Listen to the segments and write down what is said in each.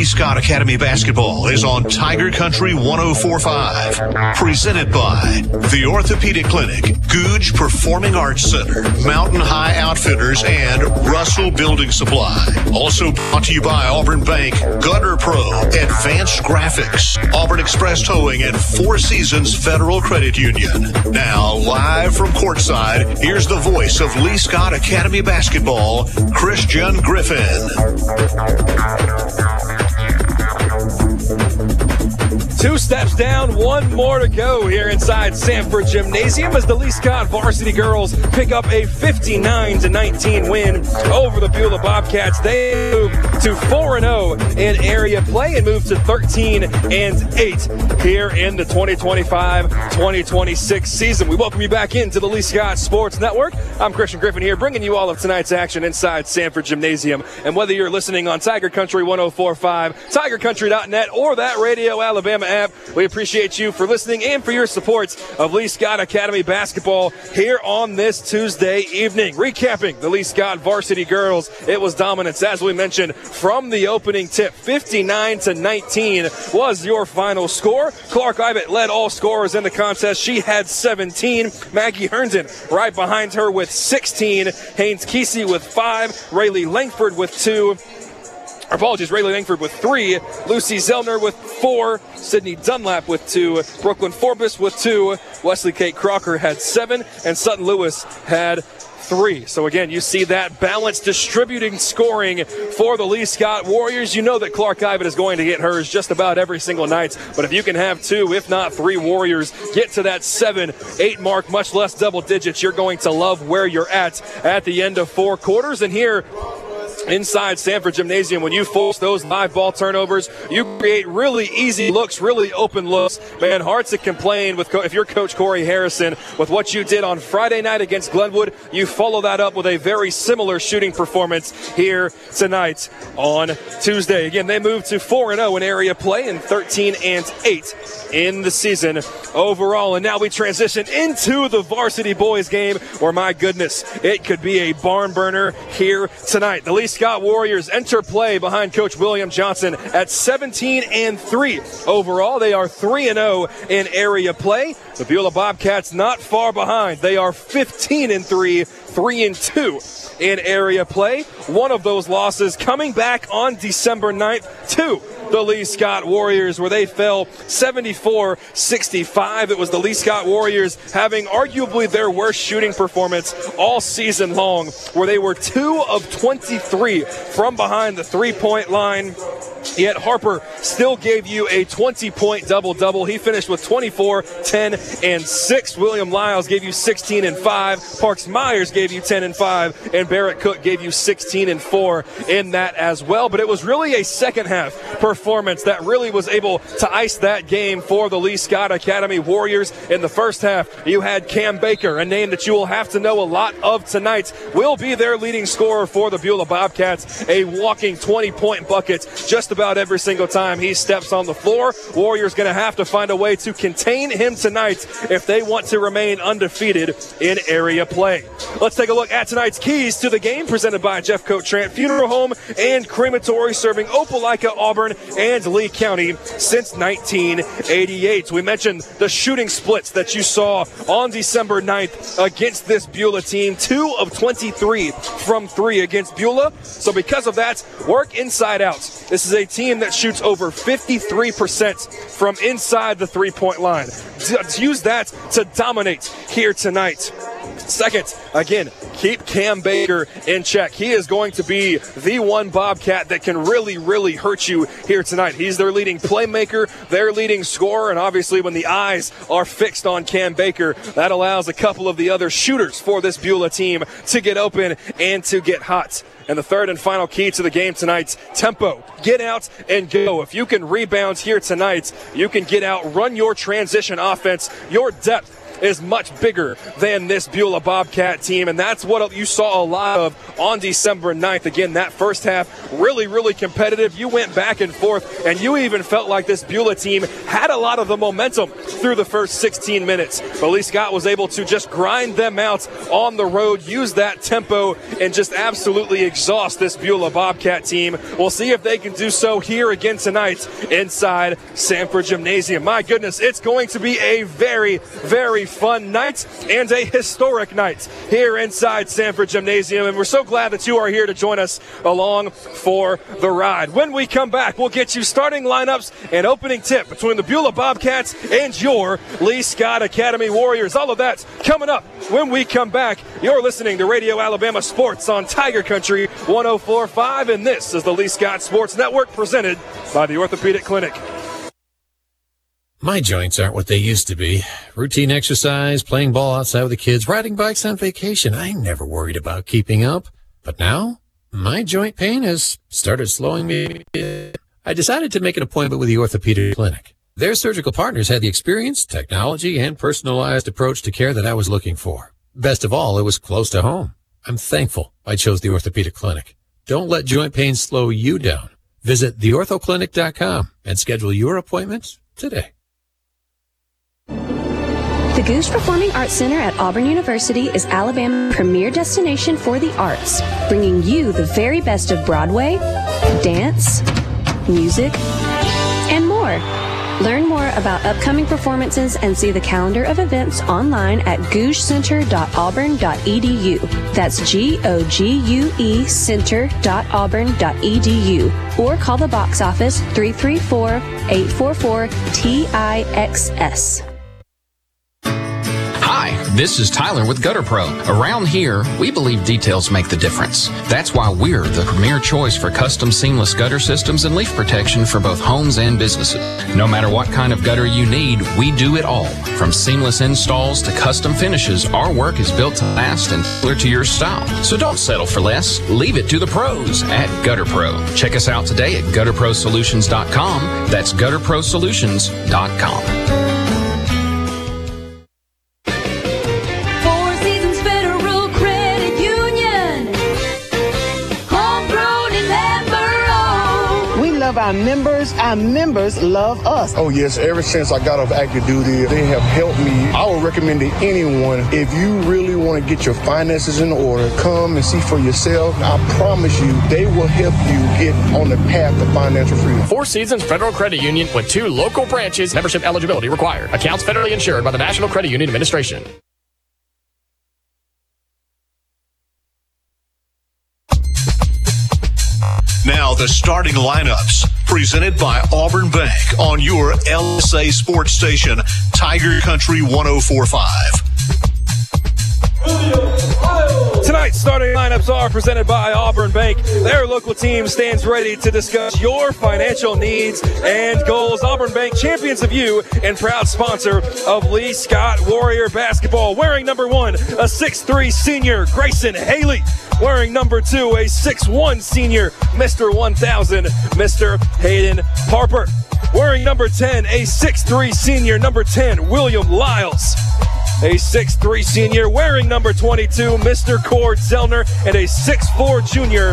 Lee Scott Academy basketball is on Tiger Country 104.5. Presented by the Orthopedic Clinic, Googe Performing Arts Center, Mountain High Outfitters, and Russell Building Supply. Also brought to you by Auburn Bank, Gunner Pro, Advanced Graphics, Auburn Express Towing, and Four Seasons Federal Credit Union. Now, live from courtside, here's the voice of Lee Scott Academy basketball, Christian Griffin. Two steps down, one more to go here inside Sanford Gymnasium as the Lee Scott varsity girls pick up a 59-19 win over the Beulah Bobcats. They move to 4-0 in area play and move to 13-8 here in the 2025-2026 season. We welcome you back into the Lee Scott Sports Network. I'm Christian Griffin here, bringing you all of tonight's action inside Sanford Gymnasium. And whether you're listening on Tiger Country 104.5, TigerCountry.net, or that Radio Alabama app, we appreciate you for listening and for your support of Lee Scott Academy basketball here on this Tuesday evening. Recapping the Lee Scott varsity girls, it was dominance, as we mentioned, from the opening tip. 59-19 was your final score. Clark Ibott led all scorers in the contest. She had 17. Maggie Herndon right behind her with 16. Haynes Kesey with 5. Rayleigh Langford with 2. Rayleigh Langford with 3, Lucy Zellner with 4, Sydney Dunlap with 2, Brooklyn Forbes with 2, Wesley Kate Crocker had 7, and Sutton Lewis had 3. So again, you see that balanced distributing scoring for the Lee Scott Warriors. You know that Clark Ibott is going to get hers just about every single night, but if you can have 2, if not 3 Warriors get to that 7-8 mark, much less double digits, you're going to love where you're at the end of 4 quarters. And here inside Sanford Gymnasium, when you force those live ball turnovers, you create really easy looks, really open looks. Man, hard to complain with if you're Coach Corey Harrison with what you did on Friday night against Glenwood. You follow that up with a very similar shooting performance here tonight on Tuesday. Again, they move to 4-0 in area play and 13-8 in the season overall. And now we transition into the varsity boys game where, my goodness, it could be a barn burner here tonight. The Lee Scott Warriors enter play behind Coach William Johnson at 17-3 overall. They are 3-0 in area play. The Beulah Bobcats not far behind. They are 15-3, 3-2 in area play. One of those losses coming back on December 9th to the Lee Scott Warriors, where they fell 74-65. It was the Lee Scott Warriors having arguably their worst shooting performance all season long, where they were 2 of 23 from behind the three-point line. Yet Harper still gave you a 20-point double-double. He finished with 24, 10, and 6. William Lyles gave you 16 and 5. Parks Myers gave you 10 and 5. And Barrett Cook gave you 16 and 4 in that as well. But it was really a second-half performance that really was able to ice that game for the Lee Scott Academy Warriors. In the first half, you had Cam Baker, a name that you will have to know a lot of tonight, will be their leading scorer for the Beulah Bobcats. A walking 20-point bucket just about every single time he steps on the floor. Warriors going to have to find a way to contain him tonight if they want to remain undefeated in area play. Let's take a look at tonight's keys to the game, presented by Jeffcoat Trant Funeral Home and Crematory, serving Opelika, Auburn, and Lee County since 1988. We mentioned the shooting splits that you saw on December 9th against this Beulah team. 2 of 23 from 3 against Beulah. So because of that, work inside out. This is a team that shoots over 53% from inside the three-point line. Use that to dominate here tonight. Second, again, keep Cam Baker in check. He is going to be the one Bobcat that can really, really hurt you here tonight. He's their leading playmaker, their leading scorer, and obviously when the eyes are fixed on Cam Baker, that allows a couple of the other shooters for this Beulah team to get open and to get hot. And the third and final key to the game tonight, tempo. Get out and go. If you can rebound here tonight, you can get out, run your transition offense. Your depth is much bigger than this Beulah Bobcat team, and that's what you saw a lot of on December 9th. Again, that first half really, really competitive. You went back and forth, and you even felt like this Beulah team had a lot of the momentum through the first 16 minutes. But Lee Scott was able to just grind them out on the road, use that tempo, and just absolutely exhaust this Beulah Bobcat team. We'll see if they can do so here again tonight inside Sanford Gymnasium. My goodness, it's going to be a very, very fun night and a historic night here inside Sanford Gymnasium, and we're so glad that you are here to join us along for the ride. When we come back, we'll get you starting lineups and opening tip between the Beulah Bobcats and your Lee Scott Academy Warriors. All of that coming up when we come back. You're listening to Radio Alabama Sports on Tiger Country 104.5, and this is the Lee Scott Sports Network presented by the Orthopedic Clinic. My joints aren't what they used to be. Routine exercise, playing ball outside with the kids, riding bikes on vacation. I never worried about keeping up. But now, my joint pain has started slowing me. I decided to make an appointment with the Orthopedic Clinic. Their surgical partners had the experience, technology, and personalized approach to care that I was looking for. Best of all, it was close to home. I'm thankful I chose the Orthopedic Clinic. Don't let joint pain slow you down. Visit theorthoclinic.com and schedule your appointments today. The Goose Performing Arts Center at Auburn University is Alabama's premier destination for the arts, bringing you the very best of Broadway, dance, music, and more. Learn more about upcoming performances and see the calendar of events online at gougecenter.auburn.edu. That's GOGUE center.auburn.edu. Or call the box office 334-844-TIXS. Hi, this is Tyler with Gutter Pro. Around here, we believe details make the difference. That's why we're the premier choice for custom seamless gutter systems and leaf protection for both homes and businesses. No matter what kind of gutter you need, we do it all. From seamless installs to custom finishes, our work is built to last and tailor to your style. So don't settle for less. Leave it to the pros at Gutter Pro. Check us out today at gutterprosolutions.com. That's gutterprosolutions.com. Our members love us. Oh yes, ever since I got off active duty, they have helped me. I would recommend to anyone, if you really want to get your finances in order, come and see for yourself. I promise you, they will help you get on the path to financial freedom. Four Seasons Federal Credit Union with 2 local branches. Membership eligibility required. Accounts federally insured by the National Credit Union Administration. Now the starting lineups, presented by Auburn Bank on your LSA sports station, Tiger Country 105. Tonight's starting lineups are presented by Auburn Bank. Their local team stands ready to discuss your financial needs and goals. Auburn Bank, champions of you and proud sponsor of Lee Scott Warrior basketball. Wearing number 1, a 6'3" senior, Grayson Haley. Wearing number 2, a 6'1" senior, Mr. 1000, Mr. Hayden Harper. Wearing number 10, a 6'3" senior, number 10, William Lyles. A 6'3" senior, wearing number 22, Mr. Cord Zellner, and a 6'4" junior.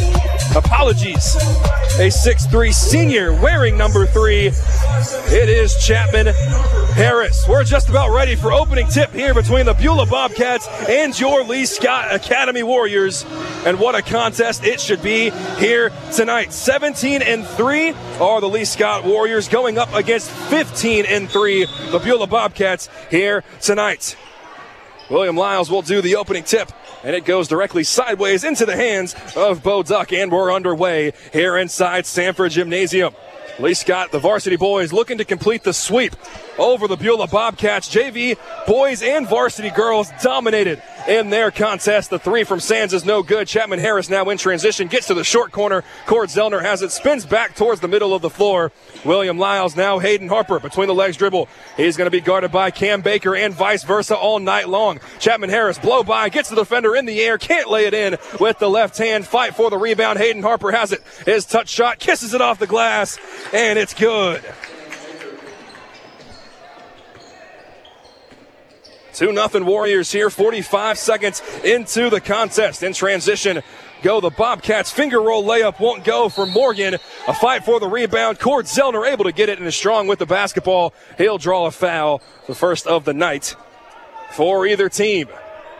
A 6'3" senior, wearing number 3. It is Chapman Harris. We're just about ready for opening tip here between the Beulah Bobcats and your Lee Scott Academy Warriors. And what a contest it should be here tonight. 17-3 are the Lee Scott Warriors going up against 15-3, the Beulah Bobcats here tonight. William Lyles will do the opening tip, and it goes directly sideways into the hands of Bo Duck, and we're underway here inside Sanford Gymnasium. Lee Scott, the varsity boys, looking to complete the sweep over the Beulah Bobcats. JV boys and varsity girls dominated in their contest. The 3 from Sands is no good. Chapman Harris now in transition, gets to the short corner. Cord Zellner has it, spins back towards the middle of the floor. William Lyles, now Hayden Harper, between the legs dribble. He's going to be guarded by Cam Baker and vice versa all night long. Chapman Harris, blow by, gets the defender in the air, can't lay it in with the left hand. Fight for the rebound. Hayden Harper has it. His touch shot kisses it off the glass, and it's good. 2-0 Warriors here, 45 seconds into the contest. In transition, go the Bobcats. Finger roll layup won't go for Morgan. A fight for the rebound. Cord Zellner able to get it and is strong with the basketball. He'll draw a foul, the first of the night for either team.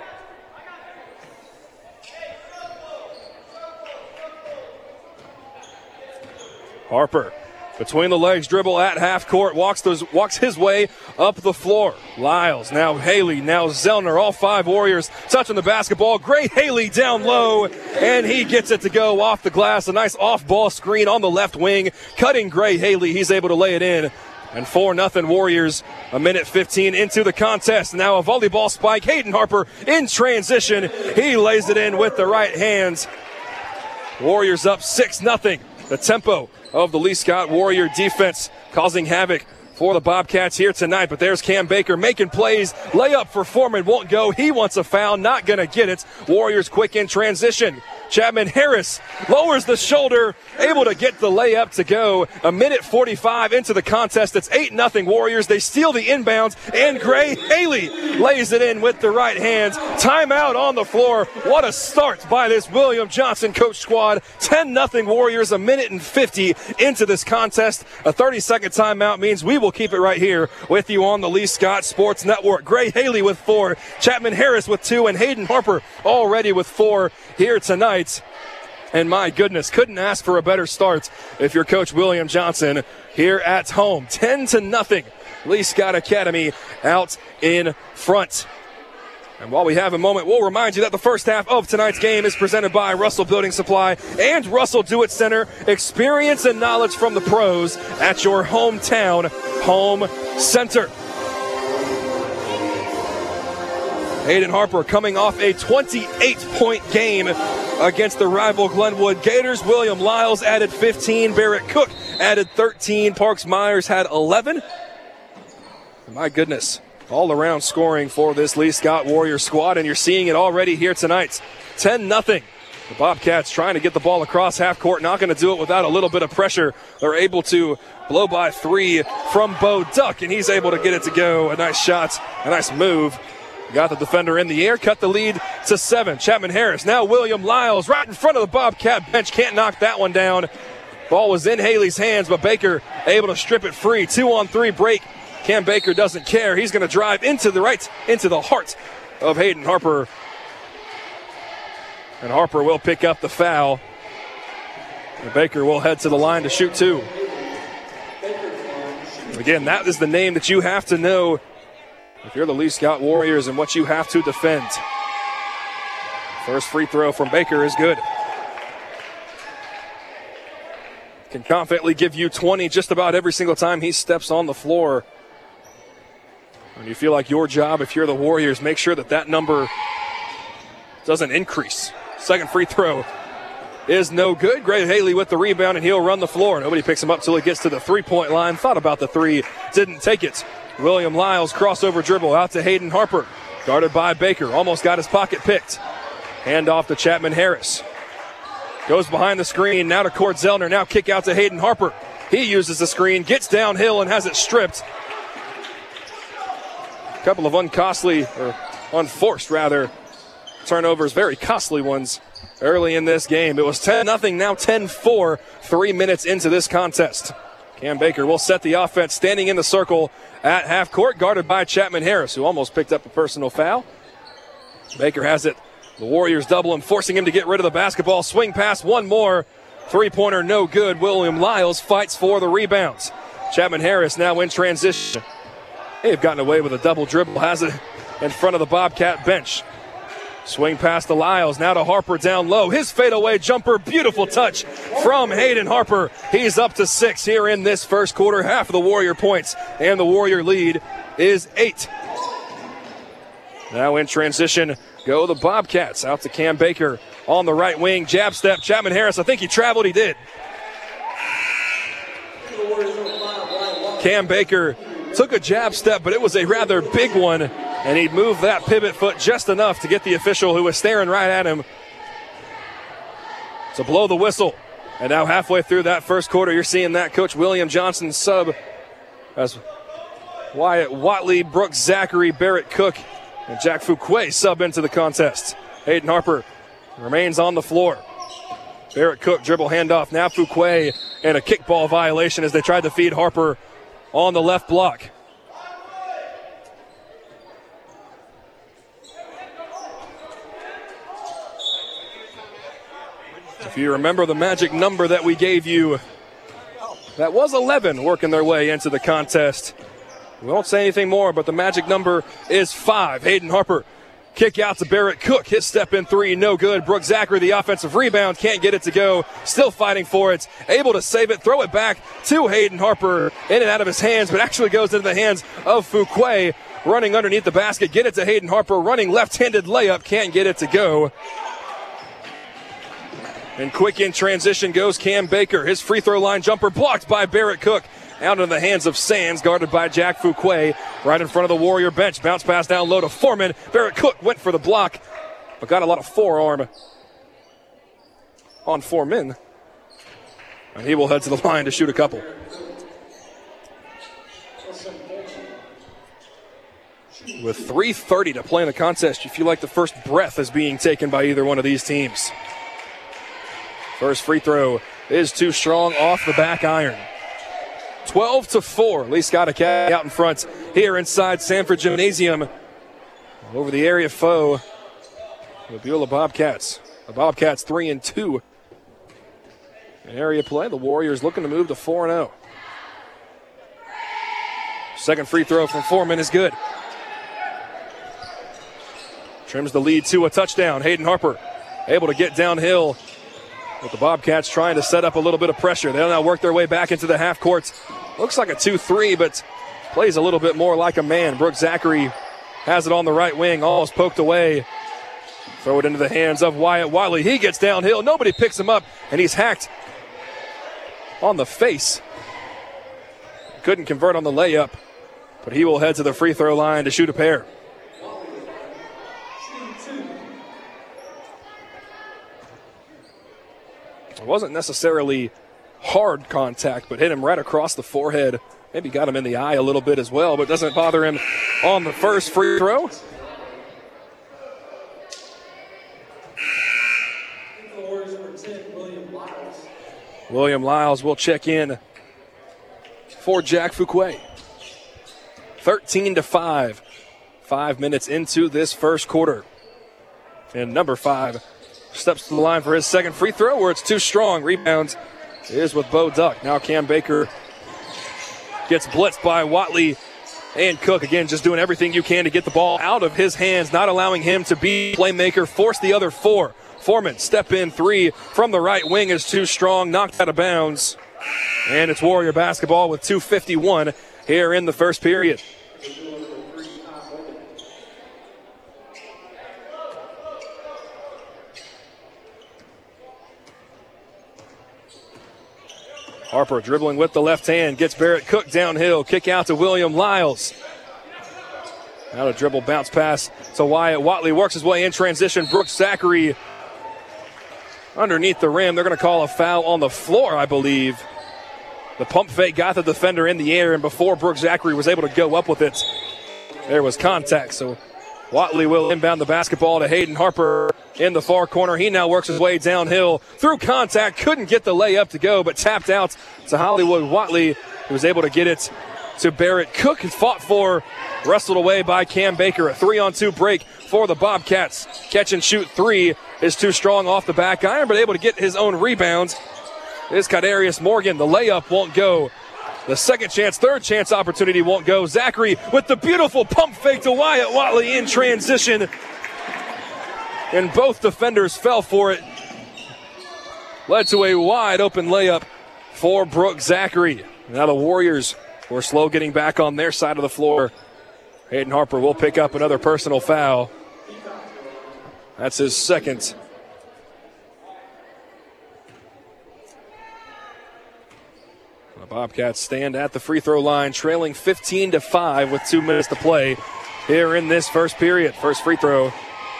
Harper between the legs, dribble at half court, walks his way up the floor. Lyles, now Haley, now Zellner, all 5 Warriors touching the basketball. Gray Haley down low, and he gets it to go off the glass. A nice off-ball screen on the left wing, cutting Gray Haley. He's able to lay it in. And 4-0 Warriors, a minute 15 into the contest. Now a volleyball spike. Hayden Harper in transition. He lays it in with the right hands. Warriors up 6-0. The tempo of the Lee Scott Warrior defense causing havoc for the Bobcats here tonight. But there's Cam Baker making plays. Layup for Foreman won't go. He wants a foul, not going to get it. Warriors quick in transition. Chapman Harris lowers the shoulder, able to get the layup to go. A minute 45 into the contest. It's 8-0 Warriors. They steal the inbounds, and Gray Haley lays it in with the right hands. Timeout on the floor. What a start by this William Johnson coach squad. 10-0 Warriors, a minute and 50 into this contest. A 30-second timeout means we will keep it right here with you on the Lee Scott Sports Network. Gray Haley with 4, Chapman Harris with 2, and Hayden Harper already with 4 here tonight. And my goodness, couldn't ask for a better start if you're Coach William Johnson here at home. 10-0, Lee Scott Academy out in front. And while we have a moment, we'll remind you that the first half of tonight's game is presented by Russell Building Supply and Russell Do-It Center. Experience and knowledge from the pros at your hometown home center. Hayden Harper coming off a 28-point game against the rival Glenwood Gators. William Lyles added 15. Barrett Cook added 13. Parks Myers had 11. My goodness, all-around scoring for this Lee Scott Warrior squad, and you're seeing it already here tonight. 10-0. The Bobcats trying to get the ball across half court, not going to do it without a little bit of pressure. They're able to blow by 3 from Bo Duck, and he's able to get it to go. A nice shot, a nice move. Got the defender in the air, cut the lead to 7. Chapman Harris, now William Lyles right in front of the Bobcat bench. Can't knock that one down. Ball was in Haley's hands, but Baker able to strip it free. 2-on-3 break. Cam Baker doesn't care. He's going to drive into the heart of Hayden Harper. And Harper will pick up the foul. And Baker will head to the line to shoot 2. Again, that is the name that you have to know if you're the Lee Scott Warriors and what you have to defend. First free throw from Baker is good. Can confidently give you 20 just about every single time he steps on the floor. And you feel like your job, if you're the Warriors, make sure that number doesn't increase. Second free throw is no good. Gray Haley with the rebound, and he'll run the floor. Nobody picks him up till he gets to the three-point line. Thought about the 3, didn't take it. William Lyles, crossover dribble out to Hayden Harper. Guarded by Baker, almost got his pocket picked. Hand off to Chapman Harris. Goes behind the screen, now to Cord Zellner, now kick out to Hayden Harper. He uses the screen, gets downhill and has it stripped. A couple of unforced turnovers, very costly ones early in this game. It was 10-0, now 10-4, 3 minutes into this contest. Cam Baker will set the offense, standing in the circle at half court, guarded by Chapman Harris, who almost picked up a personal foul. Baker has it. The Warriors double him, forcing him to get rid of the basketball. Swing pass, one more. Three-pointer, no good. William Lyles fights for the rebounds. Chapman Harris now in transition. They've gotten away with a double dribble, has it in front of the Bobcat bench. Swing past to Lyles, now to Harper down low. His fadeaway jumper, beautiful touch from Hayden Harper. He's up to 6 here in this first quarter. Half of the Warrior points, and the Warrior lead is 8. Now in transition, go the Bobcats. Out to Cam Baker on the right wing. Jab step, Chapman Harris. I think he traveled, he did. Cam Baker took a jab step, but it was a rather big one. And he moved that pivot foot just enough to get the official, who was staring right at him, to blow the whistle. And now halfway through that first quarter, you're seeing that Coach William Johnson sub as Wyatt Watley, Brooks Zachary, Barrett Cook And Jack Fuquay sub into the contest. Hayden Harper remains on the floor. Barrett Cook dribble handoff. Now Fuquay, and a kickball violation as they tried to feed Harper on the left block. If you remember the magic number that we gave you, that was 11 working their way into the contest. We won't say anything more, but the magic number is 5. Hayden Harper, kick out to Barrett Cook. His step in three, no good. Brooke Zachary, the offensive rebound, can't get it to go. Still fighting for it. Able to save it, throw it back to Hayden Harper. In and out of his hands, but actually goes into the hands of Fuquay. Running underneath the basket, get it to Hayden Harper. Running left-handed layup, can't get it to go. And quick in transition goes Cam Baker. His free throw line jumper blocked by Barrett Cook. Out in the hands of Sands, guarded by Jack Fuquay. Right in front of the Warrior bench. Bounce pass down low to Foreman. Barrett Cook went for the block, but got a lot of forearm on Foreman. And he will head to the line to shoot a couple. With 3:30 to play in the contest, you feel like the first breath is being taken by either one of these teams. First free throw is too strong off the back iron. 12-4. Lee Scott Academy out in front here inside Sanford Gymnasium. Over the area foe, the Beulah Bobcats. The Bobcats 3-2 in area play. The Warriors looking to move to 4-0. Second free throw from Foreman is good. Trims the lead to a touchdown. Hayden Harper able to get downhill. With the Bobcats trying to set up a little bit of pressure. They'll now work their way back into the half court. Looks like a 2-3, but plays a little bit more like a man. Brooke Zachary has it on the right wing, almost poked away. Throw it into the hands of Wyatt Watley. He gets downhill. Nobody picks him up, and he's hacked on the face. Couldn't convert on the layup, but he will head to the free throw line to shoot a pair. It wasn't necessarily hard contact, but hit him right across the forehead. Maybe got him in the eye a little bit as well, but doesn't bother him on the first free throw. William Lyles will check in for Jack Fuquay. 13-5. 5 minutes into this first quarter. And number 5 steps to the line for his second free throw where it's too strong. Rebound is with Bo Duck. Now Cam Baker gets blitzed by Watley and Cook. Again, just doing everything you can to get the ball out of his hands, not allowing him to be playmaker, force the other four. Foreman, step in three from the right wing is too strong, knocked out of bounds. And it's Warrior basketball with 2:51 here in the first period. Harper dribbling with the left hand, gets Barrett Cook downhill, kick out to William Lyles. Now a dribble bounce pass to Wyatt Watley, works his way in transition. Brooke Zachary underneath the rim. They're going to call a foul on the floor, I believe. The pump fake got the defender in the air, and before Brooke Zachary was able to go up with it, there was contact. So Watley will inbound the basketball to Hayden Harper in the far corner. He now works his way downhill through contact. Couldn't get the layup to go, but tapped out to Hollywood Watley, who was able to get it to Barrett Cook. Fought for, wrestled away by Cam Baker. A 3-on-2 break for the Bobcats. Catch and shoot three is too strong off the back iron, but able to get his own rebound is Kadarius Morgan. The layup won't go. The second chance, third chance opportunity won't go. Zachary with the beautiful pump fake to Wyatt Watley in transition. And both defenders fell for it. Led to a wide open layup for Brooke Zachary. Now the Warriors were slow getting back on their side of the floor. Hayden Harper will pick up another personal foul. That's his second. The Bobcats stand at the free throw line, trailing 15-5 with 2 minutes to play here in this first period. First free throw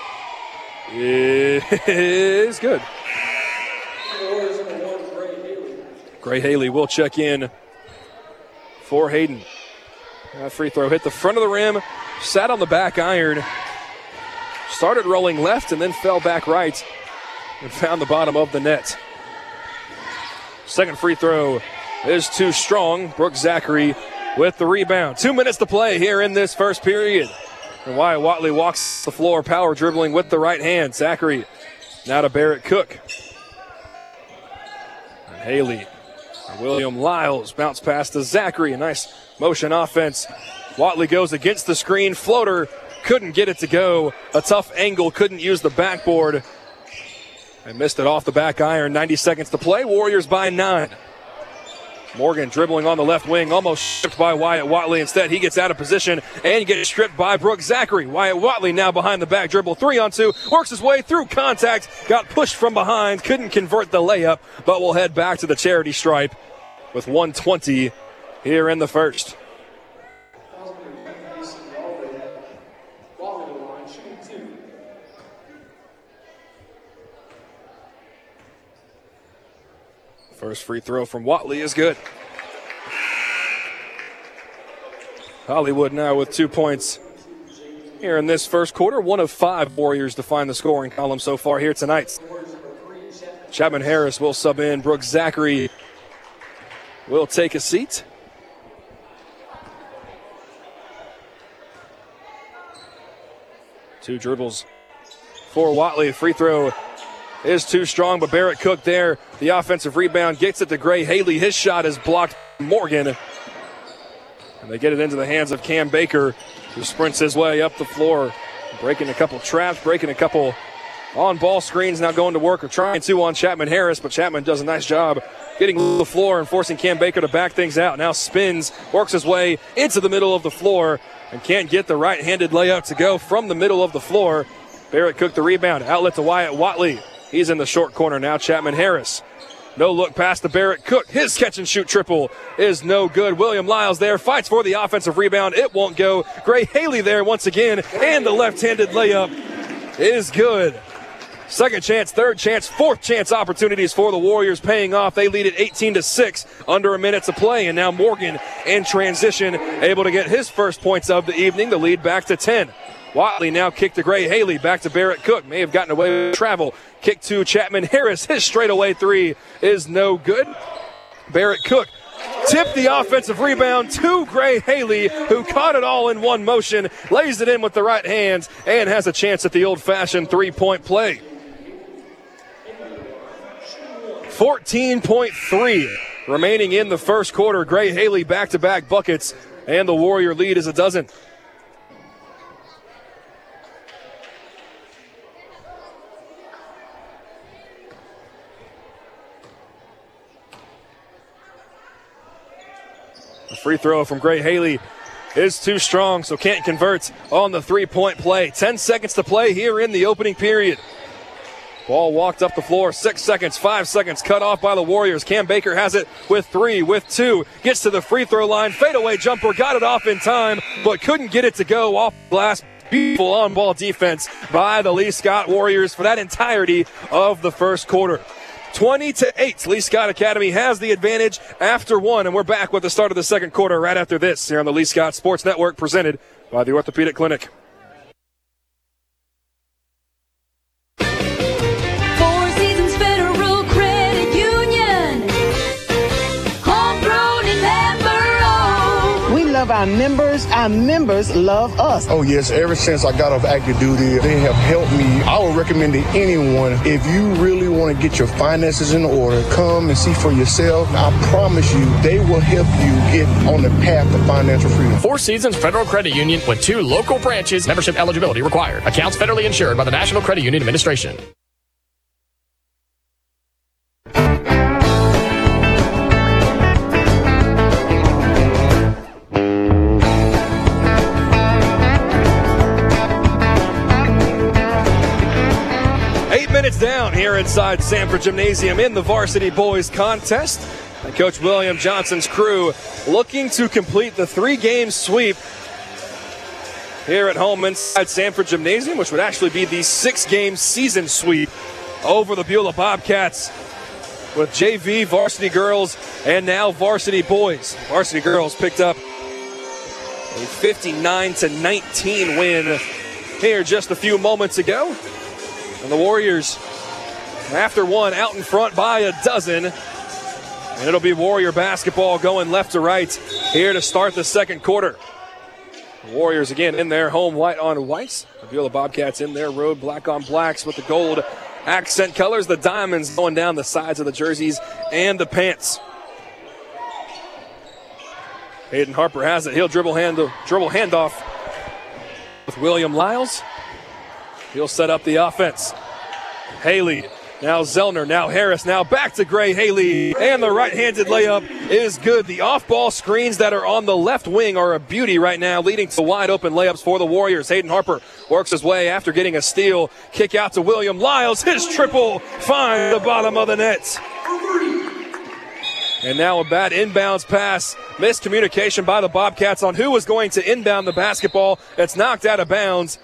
is good. Gray Haley will check in for Hayden. That free throw hit the front of the rim, sat on the back iron, started rolling left and then fell back right and found the bottom of the net. Second free throw is too strong. Brooke Zachary with the rebound. 2 minutes to play here in this first period. And Wyatt Watley walks the floor, power dribbling with the right hand. Zachary now to Barrett Cook. And Haley. William Lyles bounce pass to Zachary. A nice motion offense. Watley goes against the screen. Floater couldn't get it to go. A tough angle, couldn't use the backboard. And missed it off the back iron. 90 seconds to play. Warriors by 9. Morgan dribbling on the left wing, almost stripped by Wyatt Watley. Instead, he gets out of position and gets stripped by Brooke Zachary. Wyatt Watley now behind the back dribble, 3-on-2, works his way through contact, got pushed from behind, couldn't convert the layup, but will head back to the charity stripe with 1:20 here in the first. First free throw from Watley is good. Hollywood now with 2 points here in this first quarter. 1 of 5 Warriors to find the scoring column so far here tonight. Chapman Harris will sub in. Brooke Zachary will take a seat. Two dribbles for Watley. Free throw is too strong, but Barrett Cook there. The offensive rebound gets it to Gray Haley. His shot is blocked by Morgan. And they get it into the hands of Cam Baker, who sprints his way up the floor, breaking a couple traps, breaking a couple on-ball screens, now going to work or trying to on Chapman Harris, but Chapman does a nice job getting to the floor and forcing Cam Baker to back things out. Now spins, works his way into the middle of the floor, and can't get the right-handed layup to go from the middle of the floor. Barrett Cook the rebound, outlet to Wyatt Watley. He's in the short corner now. Chapman Harris. No look past the Barrett Cook. His catch-and-shoot triple is no good. William Lyles there fights for the offensive rebound. It won't go. Gray Haley there once again, and the left-handed layup is good. Second chance, third chance, fourth chance opportunities for the Warriors paying off. They lead it 18-6, under a minute to play, and now Morgan in transition, able to get his first points of the evening. The lead back to 10. Watley now kicked to Gray Haley, back to Barrett Cook. May have gotten away with travel. Kick to Chapman Harris. His straightaway three is no good. Barrett Cook tipped the offensive rebound to Gray Haley, who caught it all in one motion, lays it in with the right hands, and has a chance at the old-fashioned three-point play. 14.3 remaining in the first quarter. Gray Haley back-to-back buckets, and the Warrior lead is a dozen. The free throw from Gray Haley is too strong, so can't convert on the three-point play. 10 seconds to play here in the opening period. Ball walked up the floor, 6 seconds, 5 seconds, cut off by the Warriors. Cam Baker has it with 3, with 2, gets to the free throw line, fadeaway jumper, got it off in time, but couldn't get it to go off glass. Beautiful on-ball defense by the Lee Scott Warriors for that entirety of the first quarter. 20-8, Lee Scott Academy has the advantage after one, and we're back with the start of the second quarter right after this here on the Lee Scott Sports Network, presented by the Orthopedic Clinic. Four Seasons Federal Credit Union, homegrown and member-owned. We love our members love us. Oh, yes. Ever since I got off active duty, they have helped me. I would recommend to anyone, if you really want to get your finances in order, come and see for yourself. I promise you, they will help you get on the path to financial freedom. Four Seasons Federal Credit Union with 2 local branches. Membership eligibility required. Accounts federally insured by the National Credit Union Administration. Down here inside Sanford Gymnasium in the Varsity Boys Contest. And Coach William Johnson's crew looking to complete the 3-game sweep here at home inside Sanford Gymnasium, which would actually be the 6-game season sweep over the Beulah Bobcats with JV, varsity girls, and now varsity boys. Varsity girls picked up a 59-19 win here just a few moments ago. And the Warriors, after one, out in front by a dozen. And it'll be Warrior basketball going left to right here to start the second quarter. The Warriors again in their home white on whites. The Beulah Bobcats in their road black on blacks with the gold accent colors. The diamonds going down the sides of the jerseys and the pants. Hayden Harper has it. He'll dribble handoff with William Lyles. He'll set up the offense. Haley, now Zellner, now Harris, now back to Gray Haley. And the right-handed layup is good. The off-ball screens that are on the left wing are a beauty right now, leading to wide-open layups for the Warriors. Hayden Harper works his way after getting a steal. Kick out to William Lyles. His triple finds the bottom of the net. And now a bad inbounds pass. Miscommunication by the Bobcats on who was going to inbound the basketball. It's knocked out of bounds.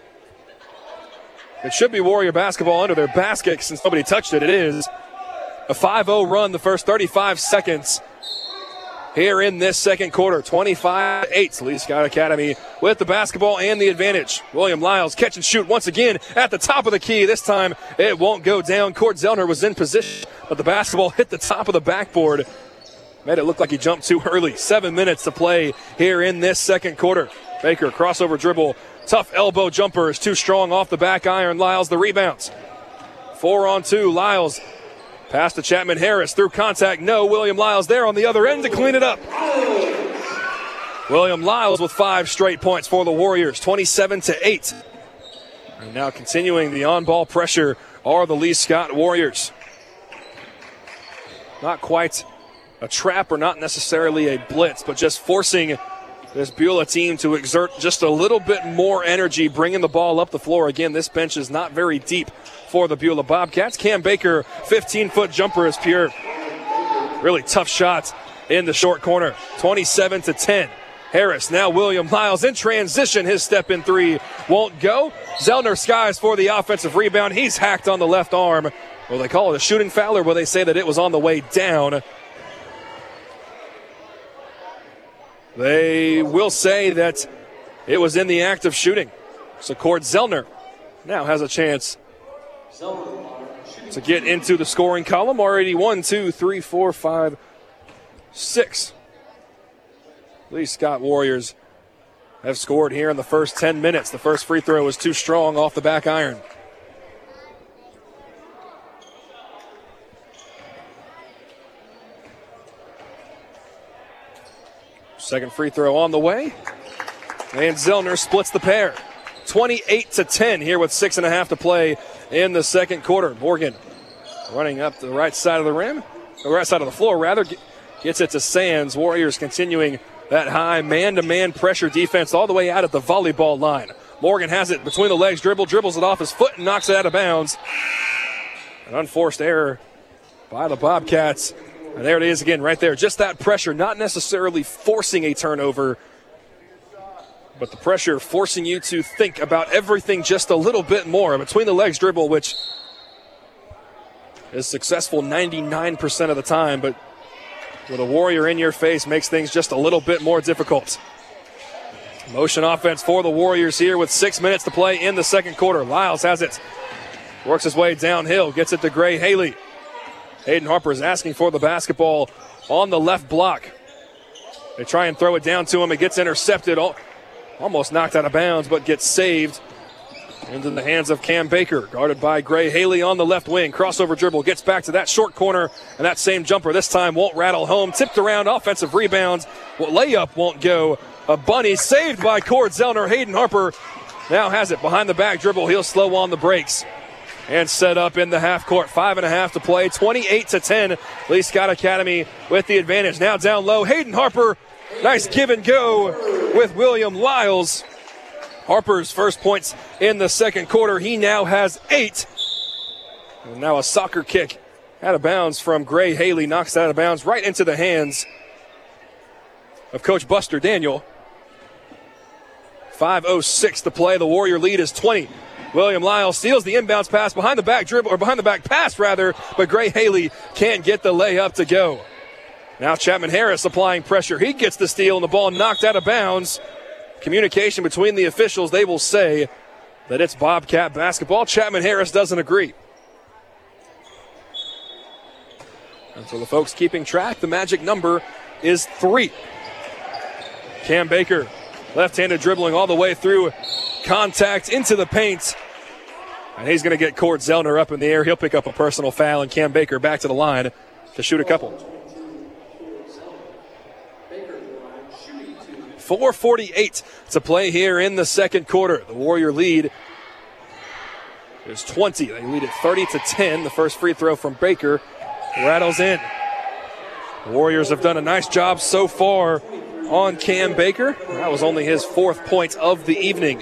It should be Warrior basketball under their basket since nobody touched it. It is a 5-0 run the first 35 seconds here in this second quarter. 25-8. Lee Scott Academy with the basketball and the advantage. William Lyles catch and shoot once again at the top of the key. This time it won't go down. Cord Zellner was in position, but the basketball hit the top of the backboard. Made it look like he jumped too early. 7 minutes to play here in this second quarter. Baker, crossover dribble. Tough elbow jumper is too strong off the back iron. Lyles the rebounds. 4-on-2. Lyles pass to Chapman Harris through contact. No, William Lyles there on the other end to clean it up. William Lyles with 5 straight points for the Warriors. 27-8. And now continuing the on-ball pressure are the Lee Scott Warriors. Not quite a trap or not necessarily a blitz, but just forcing this Beulah team to exert just a little bit more energy, bringing the ball up the floor. Again, this bench is not very deep for the Beulah Bobcats. Cam Baker, 15-foot jumper is pure. Really tough shot in the short corner. 27-10. Harris, now William Lyles in transition. His step-in three won't go. Zellner skies for the offensive rebound. He's hacked on the left arm. Will they call it a shooting foul, or will they say that it was on the way down? They will say that it was in the act of shooting. So Cord Zellner now has a chance to get into the scoring column. Already 1, 2, 3, 4, 5, 6. Lee Scott Warriors have scored here in the first 10 minutes. The first free throw was too strong off the back iron. Second free throw on the way. And Zellner splits the pair. 28-10 here with 6.5 to play in the second quarter. Morgan running up the right side of the rim, the right side of the floor rather, gets it to Sands. Warriors continuing that high man-to-man pressure defense all the way out at the volleyball line. Morgan has it between the legs, dribbles it off his foot and knocks it out of bounds. An unforced error by the Bobcats. And there it is again right there. Just that pressure, not necessarily forcing a turnover, but the pressure forcing you to think about everything just a little bit more. Between the legs dribble, which is successful 99% of the time, but with a Warrior in your face makes things just a little bit more difficult. Motion offense for the Warriors here with 6 minutes to play in the second quarter. Lyles has it. Works his way downhill, gets it to Gray Haley. Hayden Harper is asking for the basketball on the left block. They try and throw it down to him. It gets intercepted, almost knocked out of bounds, but gets saved into the hands of Cam Baker, guarded by Gray Haley on the left wing. Crossover dribble, gets back to that short corner, and that same jumper this time won't rattle home. Tipped around, offensive rebounds. Well, layup won't go. A bunny saved by Cord Zellner. Hayden Harper now has it behind the back dribble. He'll slow on the brakes and set up in the half court. 5.5 to play. 28-10. Lee Scott Academy with the advantage. Now down low. Hayden Harper. Nice give and go with William Lyles. Harper's first points in the second quarter. He now has 8. And now a soccer kick out of bounds from Gray Haley. Knocks it out of bounds right into the hands of Coach Buster Daniel. 5:06 to play. The Warrior lead is 20. William Lyles steals the inbounds pass behind the back dribble, or behind the back pass rather, but Gray Haley can't get the layup to go. Now Chapman Harris applying pressure. He gets the steal and the ball knocked out of bounds. Communication between the officials, they will say that it's Bobcat basketball. Chapman Harris doesn't agree. And for the folks keeping track, the magic number is 3. Cam Baker, left-handed dribbling all the way through contact into the paint. And he's going to get Cord Zellner up in the air. He'll pick up a personal foul, and Cam Baker back to the line to shoot a couple. 4:48 to play here in the second quarter. The Warrior lead is 20. They lead at 30-10. The first free throw from Baker rattles in. The Warriors have done a nice job so far on Cam Baker. That was only his 4th point of the evening.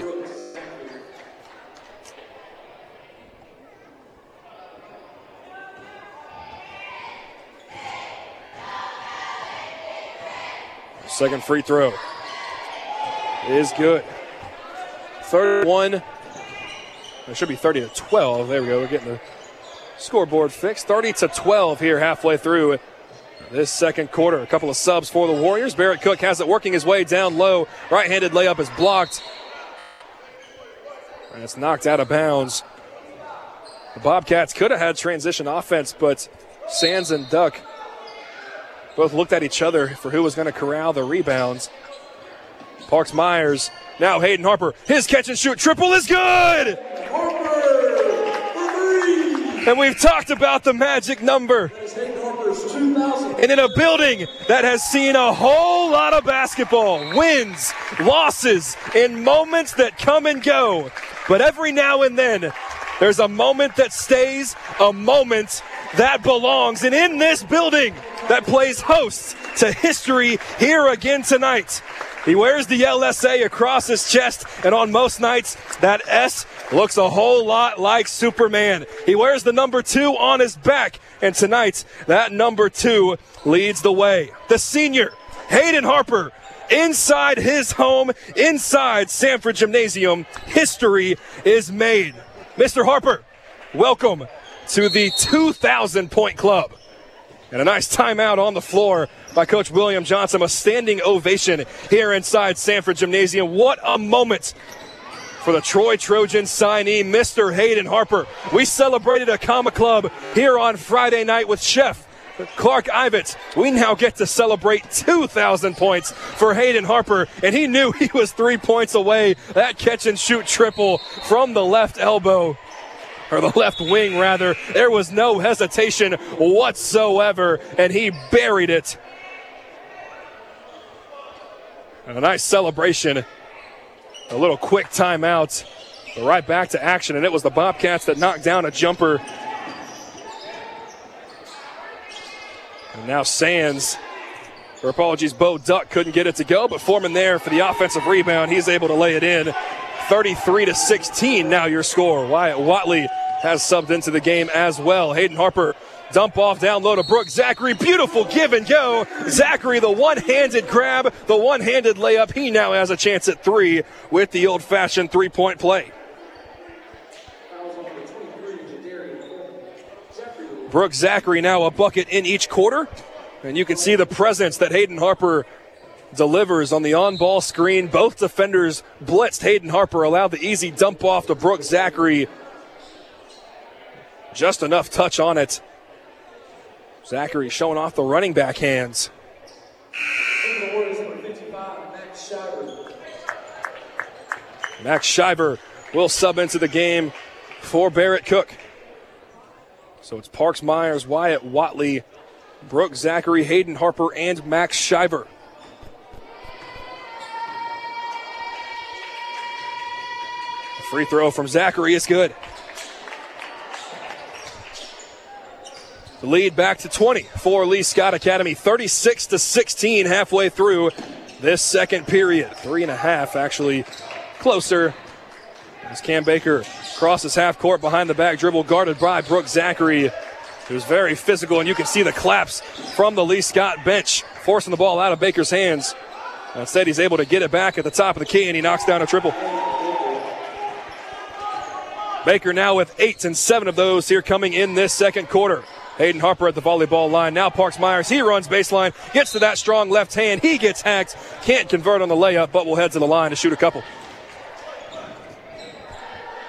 Second free throw is good. 31. It should be 30-12. There we go. We're getting the scoreboard fixed. 30-12 here halfway through this second quarter. A couple of subs for the Warriors. Barrett Cook has it working his way down low. Right-handed layup is blocked. And it's knocked out of bounds. The Bobcats could have had transition offense, but Sands and Duck both looked at each other for who was going to corral the rebounds. Parks Myers, now Hayden Harper. His catch and shoot triple is good! And we've talked about the magic number. And in a building that has seen a whole lot of basketball, wins, losses, in moments that come and go. But every now and then, there's a moment that stays, a moment that belongs. And in this building that plays host to history here again tonight, he wears the LSA across his chest, and on most nights, that S looks a whole lot like Superman. He wears the number 2 on his back, and tonight, that number 2 leads the way. The senior, Hayden Harper, inside his home, inside Sanford Gymnasium, history is made. Mr. Harper, welcome to the 2,000-point club. And a nice timeout on the floor by Coach William Johnson. A standing ovation here inside Sanford Gymnasium. What a moment for the Troy Trojans signee, Mr. Hayden Harper. We celebrated a Comma Club here on Friday night with Chef Clark Ivets. We now get to celebrate 2,000 points for Hayden Harper, and he knew he was 3 points away. That catch and shoot triple from the left elbow, or the left wing rather. There was no hesitation whatsoever, and he buried it. And a nice celebration. A little quick timeout. But right back to action, and it was the Bobcats that knocked down a jumper. And now Sands, or apologies, Bo Duck couldn't get it to go, but Foreman there for the offensive rebound. He's able to lay it in. 33-16 now your score. Wyatt Watley has subbed into the game as well. Hayden Harper, dump off down low to Brooke Zachary. Beautiful give and go. Zachary, the one-handed grab, the one-handed layup. He now has a chance at 3 with the old-fashioned three-point play. Brooke Zachary now a bucket in each quarter. And you can see the presence that Hayden Harper delivers on the on-ball screen. Both defenders blitzed Hayden Harper, allowed the easy dump off to Brooke Zachary. Just enough touch on it. Zachary showing off the running back hands. Max Shiver will sub into the game for Barrett Cook. So it's Parks Myers, Wyatt Watley, Brooke Zachary, Hayden Harper, and Max Shiver. The free throw from Zachary is good. The lead back to 20 for Lee Scott Academy, 36-16 halfway through this second period. 3.5 actually closer. As Cam Baker crosses half court behind the back dribble, guarded by Brooke Zachary, who's very physical, and you can see the claps from the Lee Scott bench, forcing the ball out of Baker's hands. Instead, he's able to get it back at the top of the key, and he knocks down a triple. Baker now with 8 and 7 of those here coming in this second quarter. Hayden Harper at the volleyball line. Now Parks Myers, he runs baseline, gets to that strong left hand. He gets hacked, can't convert on the layup, but will head to the line to shoot a couple.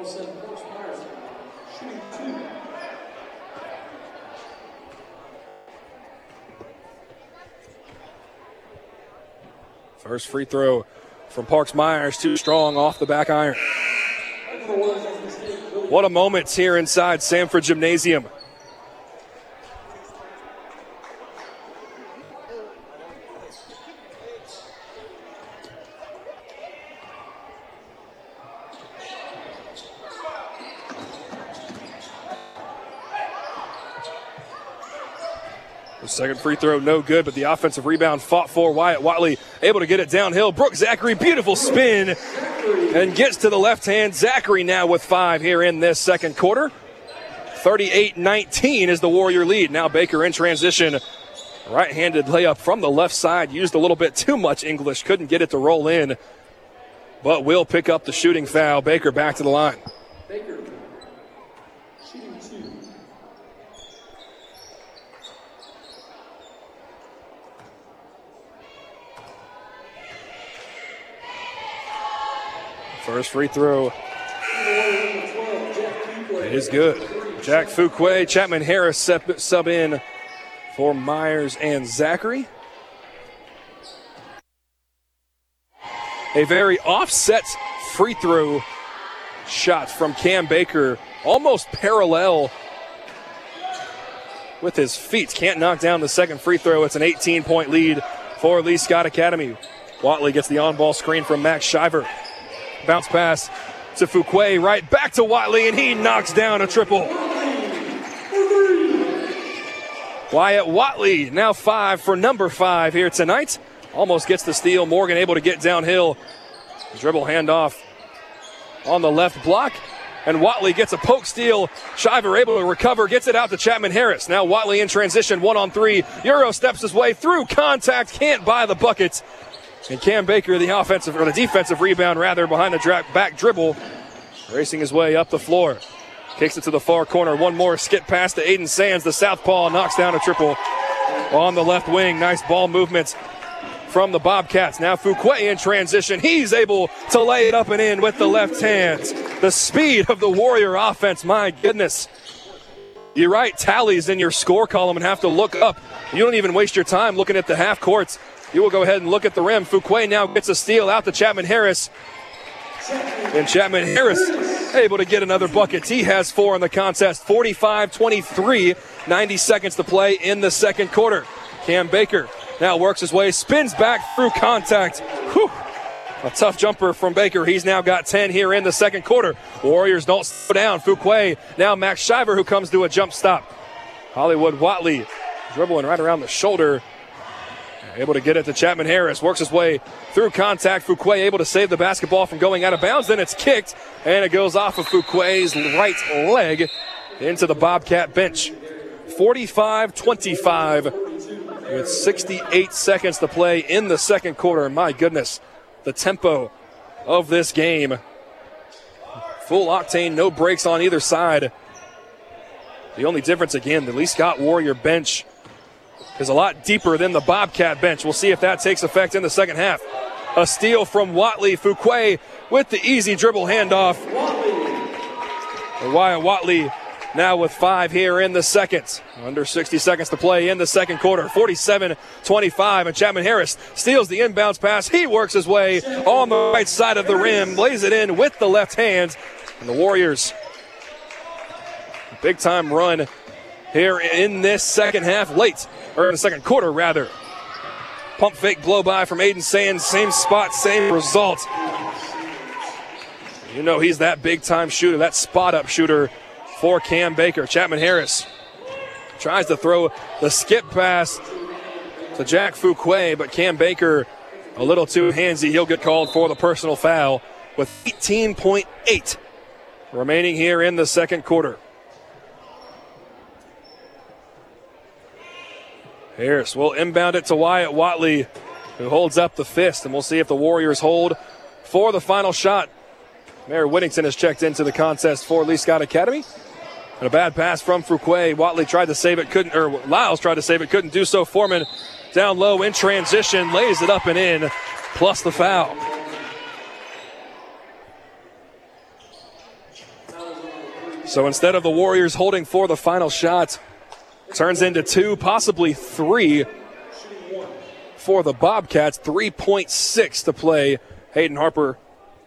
First free throw from Parks Myers, too strong off the back iron. What a moment here inside Sanford Gymnasium. The second free throw, no good, but the offensive rebound fought for. Wyatt Watley able to get it downhill. Brooke Zachary, beautiful spin, and gets to the left hand. Zachary now with 5 here in this second quarter. 38-19 is the Warrior lead. Now Baker in transition. Right-handed layup from the left side. Used a little bit too much English. Couldn't get it to roll in, but will pick up the shooting foul. Baker back to the line. Baker, shooting 2. First free throw. It is good. Jack Fuquay, Chapman Harris sub in for Myers and Zachary. A very offset free throw shot from Cam Baker, almost parallel with his feet. Can't knock down the second free throw. It's an 18-point lead for Lee Scott Academy. Watley gets the on-ball screen from Max Shiver. Bounce pass to Fuquay, right back to Watley, and he knocks down a triple. Wyatt Watley, now 5 for number 5 here tonight. Almost gets the steal. Morgan able to get downhill. Dribble handoff on the left block, and Watley gets a poke steal. Shiver able to recover, gets it out to Chapman Harris. Now Watley in transition, 1-on-3. Euro steps his way through contact, can't buy the bucket. And Cam Baker, the defensive rebound rather, behind the back dribble, racing his way up the floor. Kicks it to the far corner. One more skip pass to Aiden Sands. The southpaw knocks down a triple on the left wing. Nice ball movements from the Bobcats. Now Fuquay in transition. He's able to lay it up and in with the left hands. The speed of the Warrior offense, my goodness. You write tallies in your score column and have to look up. You don't even waste your time looking at the half courts. You will go ahead and look at the rim. Fuquay now gets a steal out to Chapman Harris. And Chapman Harris able to get another bucket. He has 4 in the contest. 45-23. 90 seconds to play in the second quarter. Cam Baker now works his way, spins back through contact. Whew. A tough jumper from Baker. He's now got 10 here in the second quarter. Warriors don't slow down. Fuquay, now Max Shiver, who comes to a jump stop. Hollywood Watley dribbling right around the shoulder. Able to get it to Chapman Harris. Works his way through contact. Fuquay able to save the basketball from going out of bounds. Then it's kicked, and it goes off of Fuquay's right leg into the Bobcat bench. 45-25 with 68 seconds to play in the second quarter. My goodness, the tempo of this game. Full octane, no breaks on either side. The only difference, again, the Lee Scott Warrior bench is a lot deeper than the Bobcat bench. We'll see if that takes effect in the second half. A steal from Watley. Fuquay with the easy dribble handoff. Wyatt Watley now with 5 here in the second. Under 60 seconds to play in the second quarter. 47-25, and Chapman Harris steals the inbounds pass. He works his way on the right side of the rim, lays it in with the left hand. And the Warriors, big time run here in this second half, in the second quarter rather. Pump fake blow by from Aiden Sands, same spot, same result. You know he's that big time shooter, that spot up shooter for Cam Baker. Chapman Harris tries to throw the skip pass to Jack Fuquay, but Cam Baker a little too handsy. He'll get called for the personal foul with 18.8 remaining here in the second quarter. Harris will inbound it to Wyatt Watley, who holds up the fist, and we'll see if the Warriors hold for the final shot. Mayor Whittington has checked into the contest for Lee Scott Academy. And a bad pass from Fuquay. Watley tried to save it, Lyles tried to save it, couldn't do so. Foreman down low in transition, lays it up and in, plus the foul. So instead of the Warriors holding for the final shot, turns into 2, possibly 3 for the Bobcats. 3.6 to play. Hayden Harper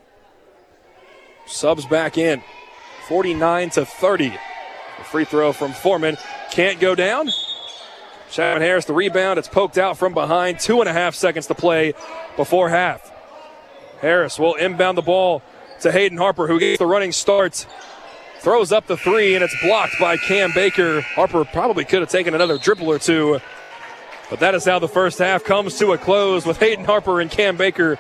subs back in. 49-30. The free throw from Foreman can't go down. Chapman Harris, the rebound. It's poked out from behind. 2.5 seconds to play before half. Harris will inbound the ball to Hayden Harper, who gets the running start. Throws up the 3, and it's blocked by Cam Baker. Harper probably could have taken another dribble or two. But that is how the first half comes to a close with Hayden Harper and Cam Baker.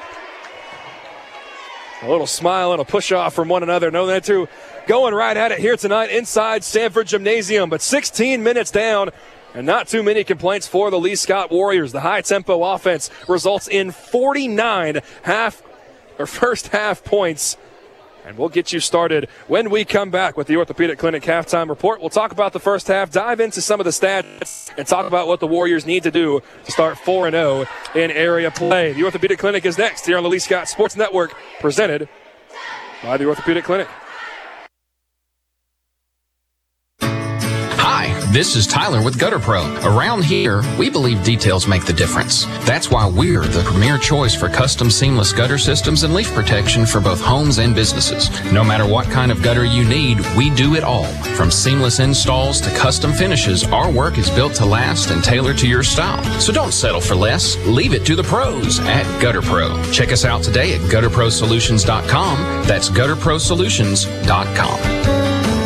A little smile and a push-off from one another. No, that two going right at it here tonight inside Sanford Gymnasium. But 16 minutes down, and not too many complaints for the Lee Scott Warriors. The high-tempo offense results in 49 first half points. And we'll get you started when we come back with the Orthopedic Clinic halftime report. We'll talk about the first half, dive into some of the stats, and talk about what the Warriors need to do to start 4-0 in area play. The Orthopedic Clinic is next here on the Lee Scott Sports Network, presented by the Orthopedic Clinic. Hi, this is Tyler with Gutter Pro. Around here, we believe details make the difference. That's why we're the premier choice for custom seamless gutter systems and leaf protection for both homes and businesses. No matter what kind of gutter you need, we do it all. From seamless installs to custom finishes, our work is built to last and tailored to your style. So don't settle for less. Leave it to the pros at Gutter Pro. Check us out today at gutterprosolutions.com. That's gutterprosolutions.com.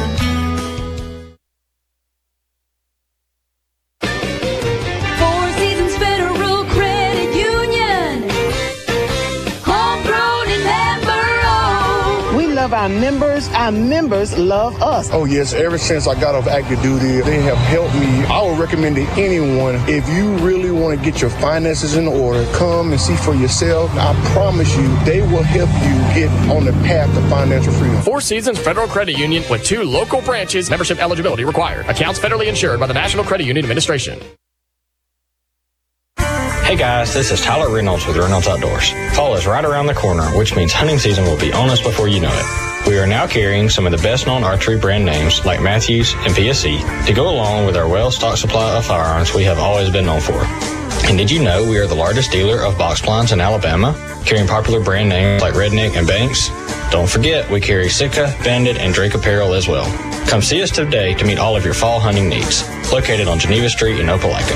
Our members love us. Oh, yes. Ever since I got off active duty, they have helped me. I would recommend to anyone, if you really want to get your finances in order, come and see for yourself. I promise you, they will help you get on the path to financial freedom. Four Seasons Federal Credit Union with 2 local branches. Membership eligibility required. Accounts federally insured by the National Credit Union Administration. Hey guys, this is Tyler Reynolds with Reynolds Outdoors. Fall is right around the corner, which means hunting season will be on us before you know it. We are now carrying some of the best-known archery brand names like Matthews and PSE to go along with our well-stocked supply of firearms we have always been known for. And did you know we are the largest dealer of box blinds in Alabama, carrying popular brand names like Redneck and Banks? Don't forget, we carry Sitka, Bandit, and Drake apparel as well. Come see us today to meet all of your fall hunting needs. Located on Geneva Street in Opelika.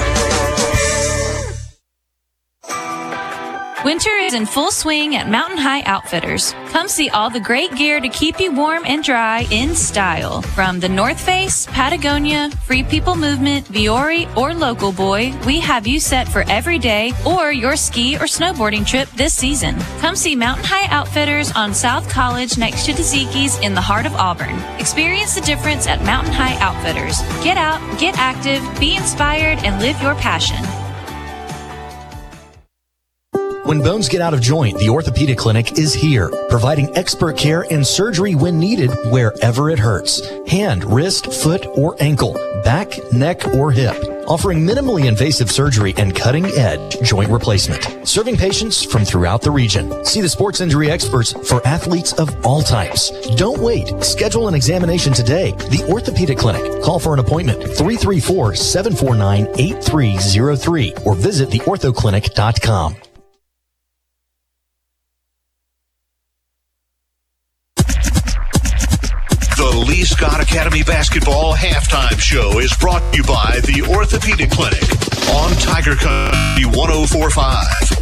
Winter is in full swing at Mountain High Outfitters. Come see all the great gear to keep you warm and dry in style. From the North Face, Patagonia, Free People Movement, Viore, or Local Boy, we have you set for every day or your ski or snowboarding trip this season. Come see Mountain High Outfitters on South College next to the Zeki's in the heart of Auburn. Experience the difference at Mountain High Outfitters. Get out, get active, be inspired, and live your passion. When bones get out of joint, the Orthopedic Clinic is here, providing expert care and surgery when needed wherever it hurts. Hand, wrist, foot, or ankle, back, neck, or hip. Offering minimally invasive surgery and cutting-edge joint replacement. Serving patients from throughout the region. See the sports injury experts for athletes of all types. Don't wait. Schedule an examination today. The Orthopedic Clinic. Call for an appointment 334-749-8303 or visit theorthoclinic.com. The Lee Scott Academy Basketball Halftime Show is brought to you by the Orthopedic Clinic on Tiger Country 104.5.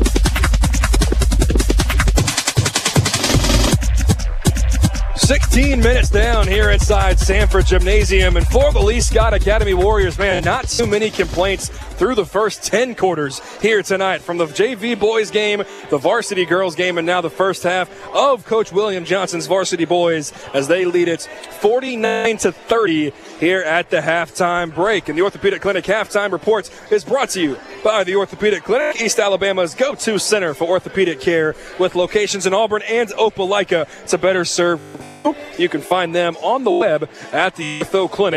16 minutes down here inside Sanford Gymnasium. And for the Lee Scott Academy Warriors, man, not too many complaints through the first 10 quarters here tonight. From the JV boys game, the varsity girls game, and now the first half of Coach William Johnson's varsity boys as they lead it 49-30 here at the halftime break. And the Orthopedic Clinic halftime report is brought to you by the Orthopedic Clinic, East Alabama's go-to center for orthopedic care, with locations in Auburn and Opelika to better serve. You can find them on the web at theorthoclinic.com.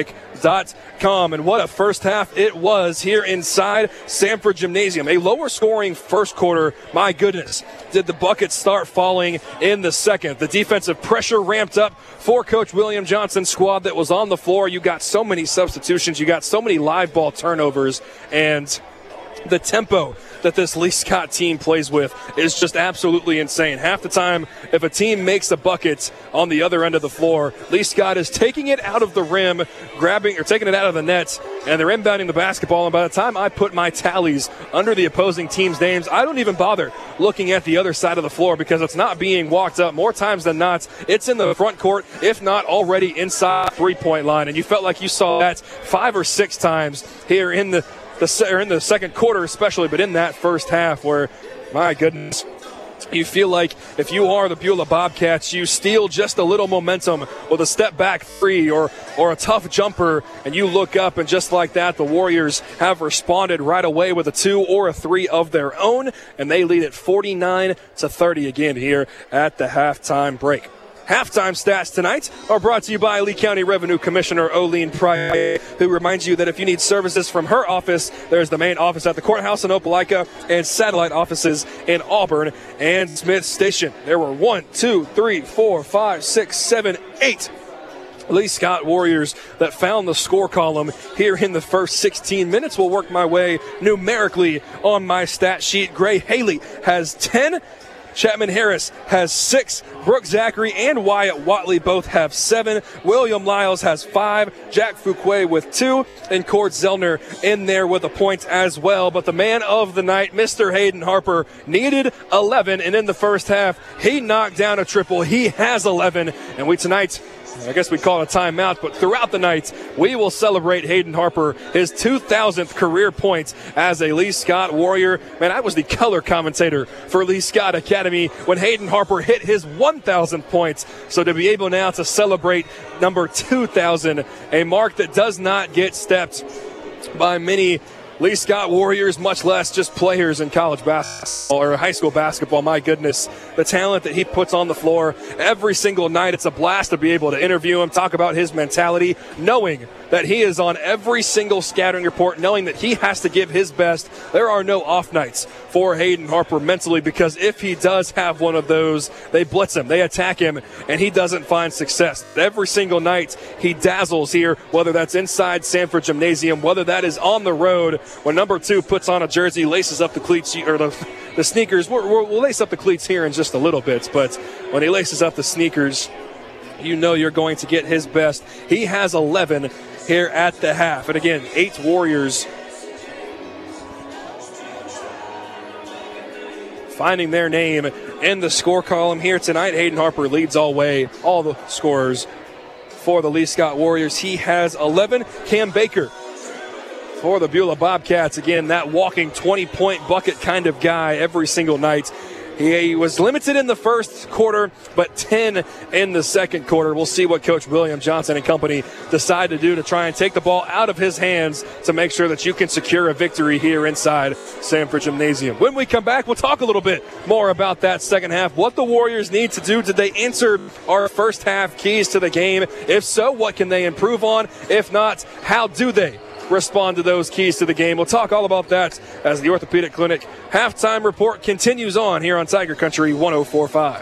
SportsNetwork.com. And what a first half it was here inside Sanford Gymnasium. A lower scoring first quarter. My goodness, did the buckets start falling in the second. The defensive pressure ramped up for Coach William Johnson's squad that was on the floor. You got so many substitutions. You got so many live ball turnovers. And the tempo that this Lee Scott team plays with is just absolutely insane. Half the time, if a team makes a bucket on the other end of the floor, Lee Scott is taking it out of the rim, taking it out of the net, and they're inbounding the basketball. And by the time I put my tallies under the opposing team's names, I don't even bother looking at the other side of the floor because it's not being walked up. More times than not, it's in the front court, if not already inside three-point line. And you felt like you saw that 5 or 6 times here in the second quarter especially, but in that first half where, my goodness, you feel like if you are the Beulah Bobcats, you steal just a little momentum with a step-back three or a tough jumper, and you look up, and just like that, the Warriors have responded right away with a 2 or a 3 of their own, and they lead it 49-30 again here at the halftime break. Halftime stats tonight are brought to you by Lee County Revenue Commissioner Oline Pryor, who reminds you that if you need services from her office, there's the main office at the courthouse in Opelika and satellite offices in Auburn and Smith Station. There were 8 Lee Scott Warriors that found the score column here in the first 16 minutes. We'll work my way numerically on my stat sheet. Gray Haley has 10. Chapman Harris has 6. Brooke Zachary and Wyatt Watley both have 7. William Lyles has 5. Jack Fuquay with 2. And Cord Zellner in there with a point as well. But the man of the night, Mr. Hayden Harper, needed 11. And in the first half, he knocked down a triple. He has 11. And we tonight, I guess we call it a timeout, but throughout the night, we will celebrate Hayden Harper, his 2,000th career point as a Lee Scott Warrior. Man, I was the color commentator for Lee Scott Academy when Hayden Harper hit his 1,000th points. So to be able now to celebrate number 2,000, a mark that does not get stepped by many Lee Scott Warriors, much less just players in college basketball or high school basketball. My goodness, the talent that he puts on the floor every single night. It's a blast to be able to interview him, talk about his mentality, knowing that he is on every single scattering report, knowing that he has to give his best. There are no off nights for Hayden Harper mentally, because if he does have one of those, they blitz him, they attack him, and he doesn't find success. Every single night he dazzles here, whether that's inside Sanford Gymnasium, whether that is on the road. When number 2 puts on a jersey, laces up the cleats, or the sneakers, we'll lace up the cleats here in just a little bit, but when he laces up the sneakers, you know you're going to get his best. He has 11 here at the half. And again, 8 Warriors finding their name in the score column here tonight. Hayden Harper leads all the scorers for the Lee Scott Warriors. He has 11. Cam Baker for the Beulah Bobcats. Again, that walking 20-point bucket kind of guy every single night. He was limited in the first quarter, but 10 in the second quarter. We'll see what Coach William Johnson and company decide to do to try and take the ball out of his hands to make sure that you can secure a victory here inside Sanford Gymnasium. When we come back, we'll talk a little bit more about that second half, what the Warriors need to do. Did they answer our first half keys to the game? If so, what can they improve on? If not, how do they respond to those keys to the game? We'll talk all about that as the Orthopedic Clinic halftime report continues on here on Tiger Country 104.5.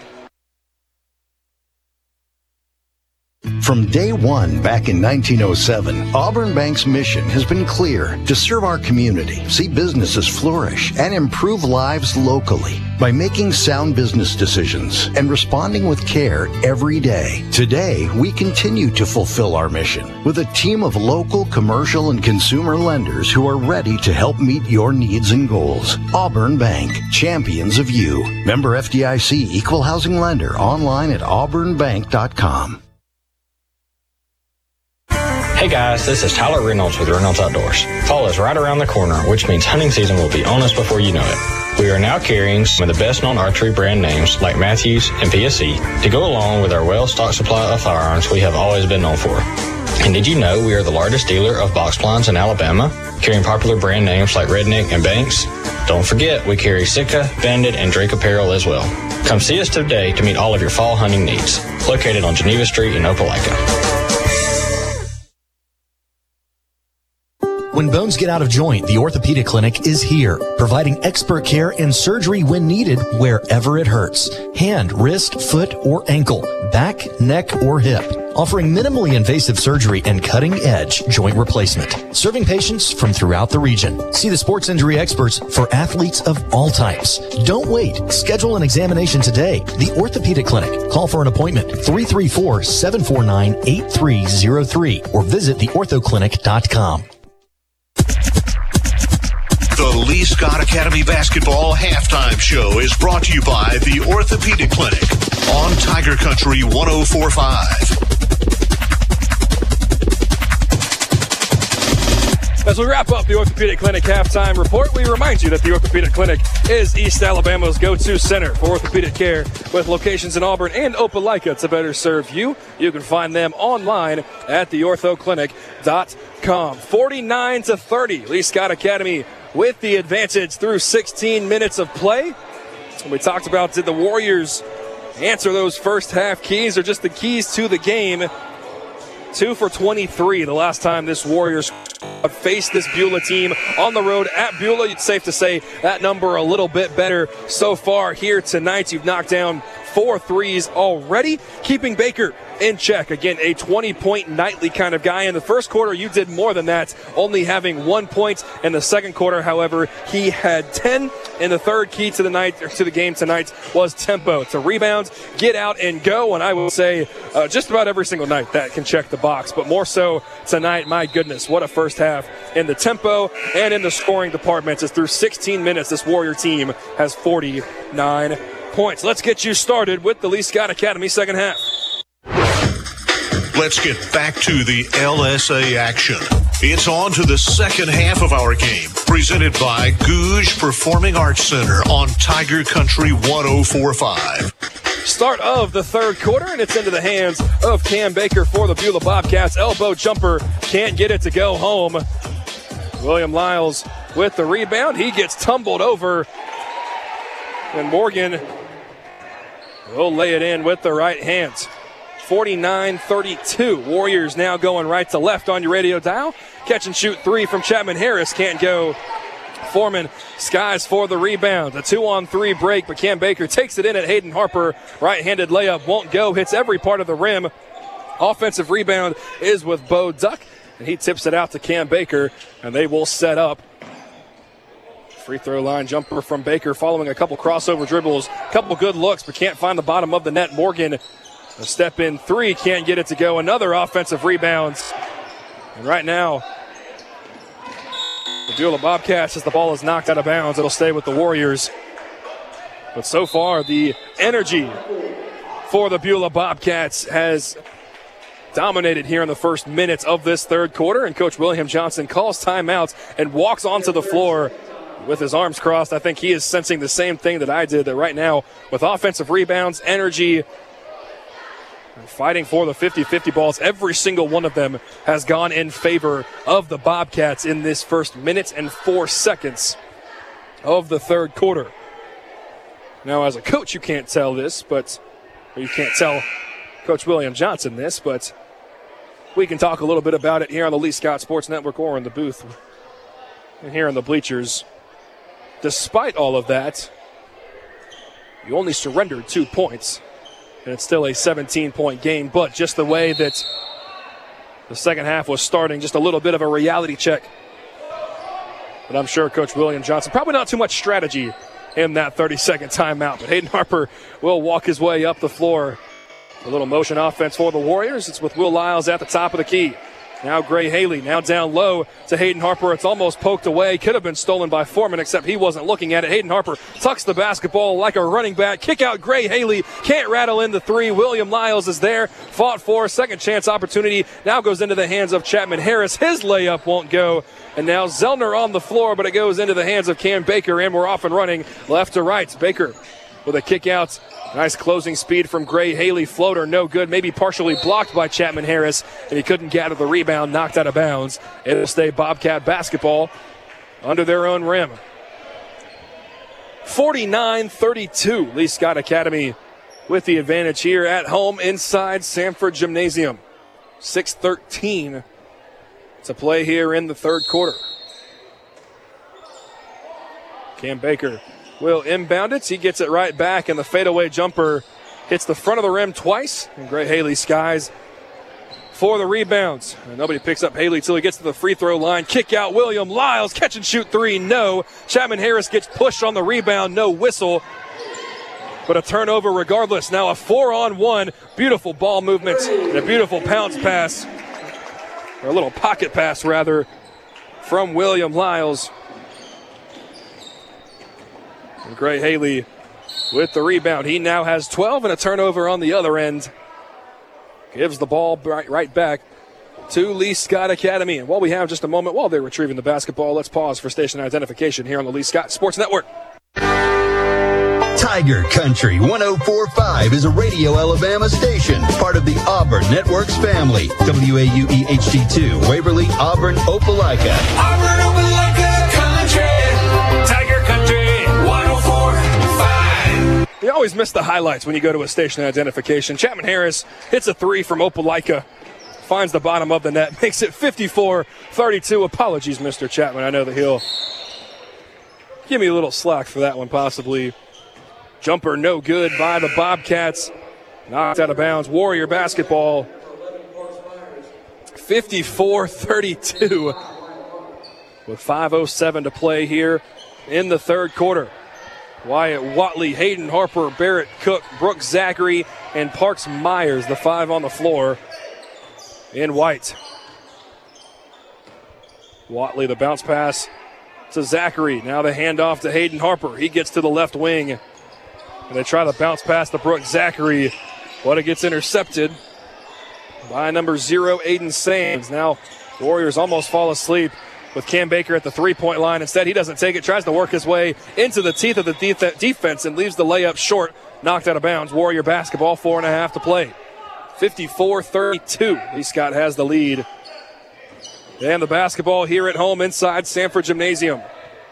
From day one back in 1907, Auburn Bank's mission has been clear: to serve our community, see businesses flourish, and improve lives locally by making sound business decisions and responding with care every day. Today, we continue to fulfill our mission with a team of local, commercial, and consumer lenders who are ready to help meet your needs and goals. Auburn Bank, champions of you. Member FDIC, equal housing lender, online at auburnbank.com. Hey guys, this is Tyler Reynolds with Reynolds Outdoors. Fall is right around the corner, which means hunting season will be on us before you know it. We are now carrying some of the best-known archery brand names like Matthews and PSE to go along with our well-stocked supply of firearms we have always been known for. And did you know we are the largest dealer of box blinds in Alabama, carrying popular brand names like Redneck and Banks? Don't forget, we carry Sitka, Bandit, and Drake apparel as well. Come see us today to meet all of your fall hunting needs. Located on Geneva Street in Opelika. When bones get out of joint, the Orthopedic Clinic is here, providing expert care and surgery when needed wherever it hurts. Hand, wrist, foot, or ankle, back, neck, or hip. Offering minimally invasive surgery and cutting-edge joint replacement. Serving patients from throughout the region. See the sports injury experts for athletes of all types. Don't wait. Schedule an examination today. The Orthopedic Clinic. Call for an appointment 334-749-8303 or visit theorthoclinic.com. The Lee Scott Academy Basketball Halftime Show is brought to you by the Orthopedic Clinic on Tiger Country 104.5. As we wrap up the Orthopedic Clinic halftime report, we remind you that the Orthopedic Clinic is East Alabama's go-to center for orthopedic care with locations in Auburn and Opelika to better serve you. You can find them online at theorthoclinic.com. 49-30, Lee Scott Academy with the advantage through 16 minutes of play. We talked about, did the Warriors answer those first half keys or just the keys to the game? 2 for 23 the last time this Warriors faced this Beulah team on the road at Beulah. It's safe to say that number a little bit better so far here tonight. You've knocked down 4 threes already, keeping Baker in check. Again, a 20-point nightly kind of guy. In the first quarter, you did more than that, only having 1 point. In the second quarter, however, he had 10. In the third key to the game tonight was tempo, to rebound, get out, and go. And I will say just about every single night that can check the box, but more so tonight. My goodness, what a first half in the tempo and in the scoring departments, as through 16 minutes, this Warrior team has 49 points. Let's get you started with the Lee Scott Academy second half. Let's get back to the LSA action. It's on to the second half of our game, presented by Gouge Performing Arts Center on Tiger Country 104.5. Start of the third quarter, and it's into the hands of Cam Baker for the Beulah Bobcats. Elbow jumper, can't get it to go home. William Lyles with the rebound. He gets tumbled over, and Morgan will lay it in with the right hand. 49-32. Warriors now going right to left on your radio dial. Catch and shoot 3 from Chapman Harris. Can't go. Foreman skies for the rebound. A 2-on-3 break, but Cam Baker takes it in at Hayden Harper. Right-handed layup won't go. Hits every part of the rim. Offensive rebound is with Bo Duck, and he tips it out to Cam Baker, and they will set up. Free throw line jumper from Baker following a couple crossover dribbles. Couple good looks, but can't find the bottom of the net. Morgan, a step in 3, can't get it to go. Another offensive rebound. And right now, the Beulah Bobcats, as the ball is knocked out of bounds, it'll stay with the Warriors. But so far, the energy for the Beulah Bobcats has dominated here in the first minutes of this third quarter. And Coach William Johnson calls timeout and walks onto the floor with his arms crossed. I think he is sensing the same thing that I did, that right now, with offensive rebounds, energy, fighting for the 50-50 balls, every single one of them has gone in favor of the Bobcats in this first minute and 4 seconds of the third quarter. Now, as a coach, you can't tell this, or you can't tell Coach William Johnson this, but we can talk a little bit about it here on the Lee Scott Sports Network or in the booth and here in the bleachers. Despite all of that, you only surrendered 2 points. And it's still a 17-point game, but just the way that the second half was starting, just a little bit of a reality check. But I'm sure Coach William Johnson, probably not too much strategy in that 30-second timeout, but Hayden Harper will walk his way up the floor. A little motion offense for the Warriors. It's with Will Lyles at the top of the key. Now Gray Haley, now down low to Hayden Harper. It's almost poked away. Could have been stolen by Foreman, except he wasn't looking at it. Hayden Harper tucks the basketball like a running back. Kick out Gray Haley. Can't rattle in the 3. William Lyles is there. Fought for. Second chance opportunity. Now goes into the hands of Chapman Harris. His layup won't go. And now Zellner on the floor, but it goes into the hands of Cam Baker, and we're off and running left to right. Baker with a kick out. Nice closing speed from Gray Haley. Floater, no good. Maybe partially blocked by Chapman Harris, and he couldn't gather the rebound, knocked out of bounds. It'll stay Bobcat basketball under their own rim. 49-32, Lee Scott Academy with the advantage here at home inside Sanford Gymnasium. 6:13 to play here in the third quarter. Cam Baker will inbound it. He gets it right back, and the fadeaway jumper hits the front of the rim twice. And Gray Haley skies for the rebounds. And nobody picks up Haley till he gets to the free throw line. Kick out William Lyles. Catch and shoot three. No. Chapman Harris gets pushed on the rebound. No whistle. But a turnover regardless. Now a 4-on-1. Beautiful ball movement and a beautiful pounce pass. Or a little pocket pass, rather, from William Lyles. And Gray Haley with the rebound. He now has 12 and a turnover on the other end. Gives the ball right back to Lee Scott Academy. And while we have just a moment while they're retrieving the basketball, let's pause for station identification here on the Lee Scott Sports Network. Tiger Country 104.5 is a Radio Alabama station, part of the Auburn Networks family. WAUE HD2, Waverly, Auburn, Opelika. Auburn, Opelika Country. Tiger Country 104.5. You always miss the highlights when you go to a station identification. Chapman Harris hits a three from Opelika, finds the bottom of the net, makes it 54-32. Apologies, Mr. Chapman. I know that he'll give me a little slack for that one, possibly. Jumper no good by the Bobcats. Knocked out of bounds. Warrior basketball. 54-32 with 5:07 to play here in the third quarter. Wyatt Watley, Hayden Harper, Barrett Cook, Brooks Zachary, and Parks Myers, the five on the floor in white. Watley, the bounce pass to Zachary. Now the handoff to Hayden Harper. He gets to the left wing. And they try to bounce past the Brooks Zachary, but it gets intercepted by number 0, Aiden Sands. Now Warriors almost fall asleep with Cam Baker at the three-point line. Instead, he doesn't take it, tries to work his way into the teeth of the defense and leaves the layup short. Knocked out of bounds. Warrior basketball, 4.5 to play. 54-32. Lee Scott has the lead. And the basketball here at home inside Sanford Gymnasium.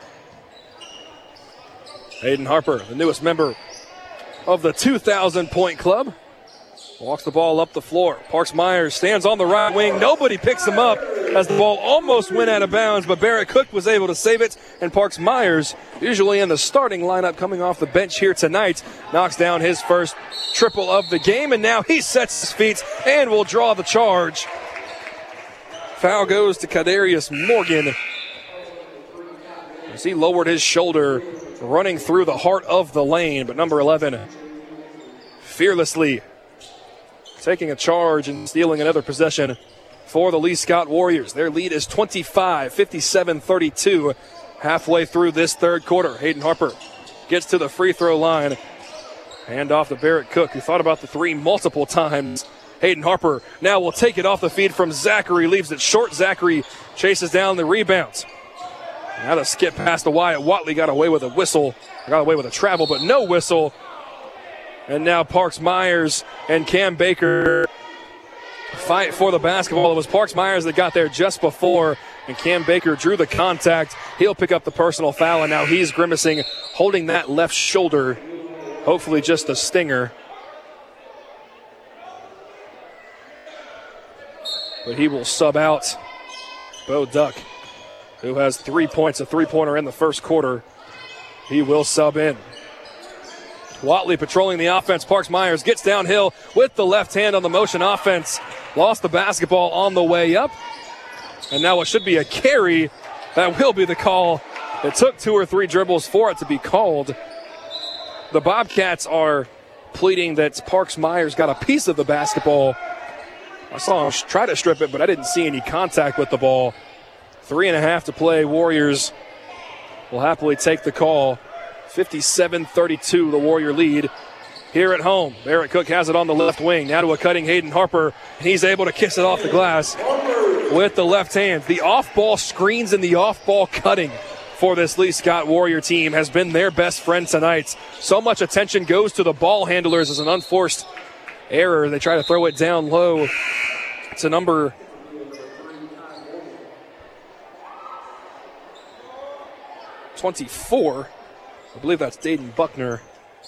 Hayden Harper, the newest member of the 2,000-point club, walks the ball up the floor. Parks Myers stands on the right wing. Nobody picks him up as the ball almost went out of bounds, but Barrett Cook was able to save it. And Parks Myers, usually in the starting lineup coming off the bench here tonight, knocks down his first triple of the game. And now he sets his feet and will draw the charge. Foul goes to Kadarius Morgan as he lowered his shoulder, running through the heart of the lane. But number 11, fearlessly taking a charge and stealing another possession for the Lee Scott Warriors. Their lead is 25, 57-32 halfway through this third quarter. Hayden Harper gets to the free throw line. Hand off to Barrett Cook, who thought about the three multiple times. Hayden Harper now will take it off the feed from Zachary, leaves it short. Zachary chases down the rebounds. Now to skip past the Wyatt Watley, got away with a whistle, got away with a travel, but no whistle. And now Parks Myers and Cam Baker fight for the basketball. It was Parks Myers that got there just before, and Cam Baker drew the contact. He'll pick up the personal foul, and now he's grimacing, holding that left shoulder. Hopefully just a stinger. But he will sub out Bo Duck, who has 3 points, a three-pointer in the first quarter. He will sub in. Watley patrolling the offense. Parks Myers gets downhill with the left hand on the motion offense. Lost the basketball on the way up. And now it should be a carry. That will be the call. It took 2 or 3 dribbles for it to be called. The Bobcats are pleading that Parks Myers got a piece of the basketball. I saw him try to strip it, but I didn't see any contact with the ball. 3.5 to play. Warriors will happily take the call. 57-32, the Warrior lead here at home. Barrett Cook has it on the left wing. Now to a cutting Hayden Harper. He's able to kiss it off the glass with the left hand. The off-ball screens and the off-ball cutting for this Lee Scott Warrior team has been their best friend tonight. So much attention goes to the ball handlers as an unforced error. They try to throw it down low to number 24. I believe that's Dayton Buckner.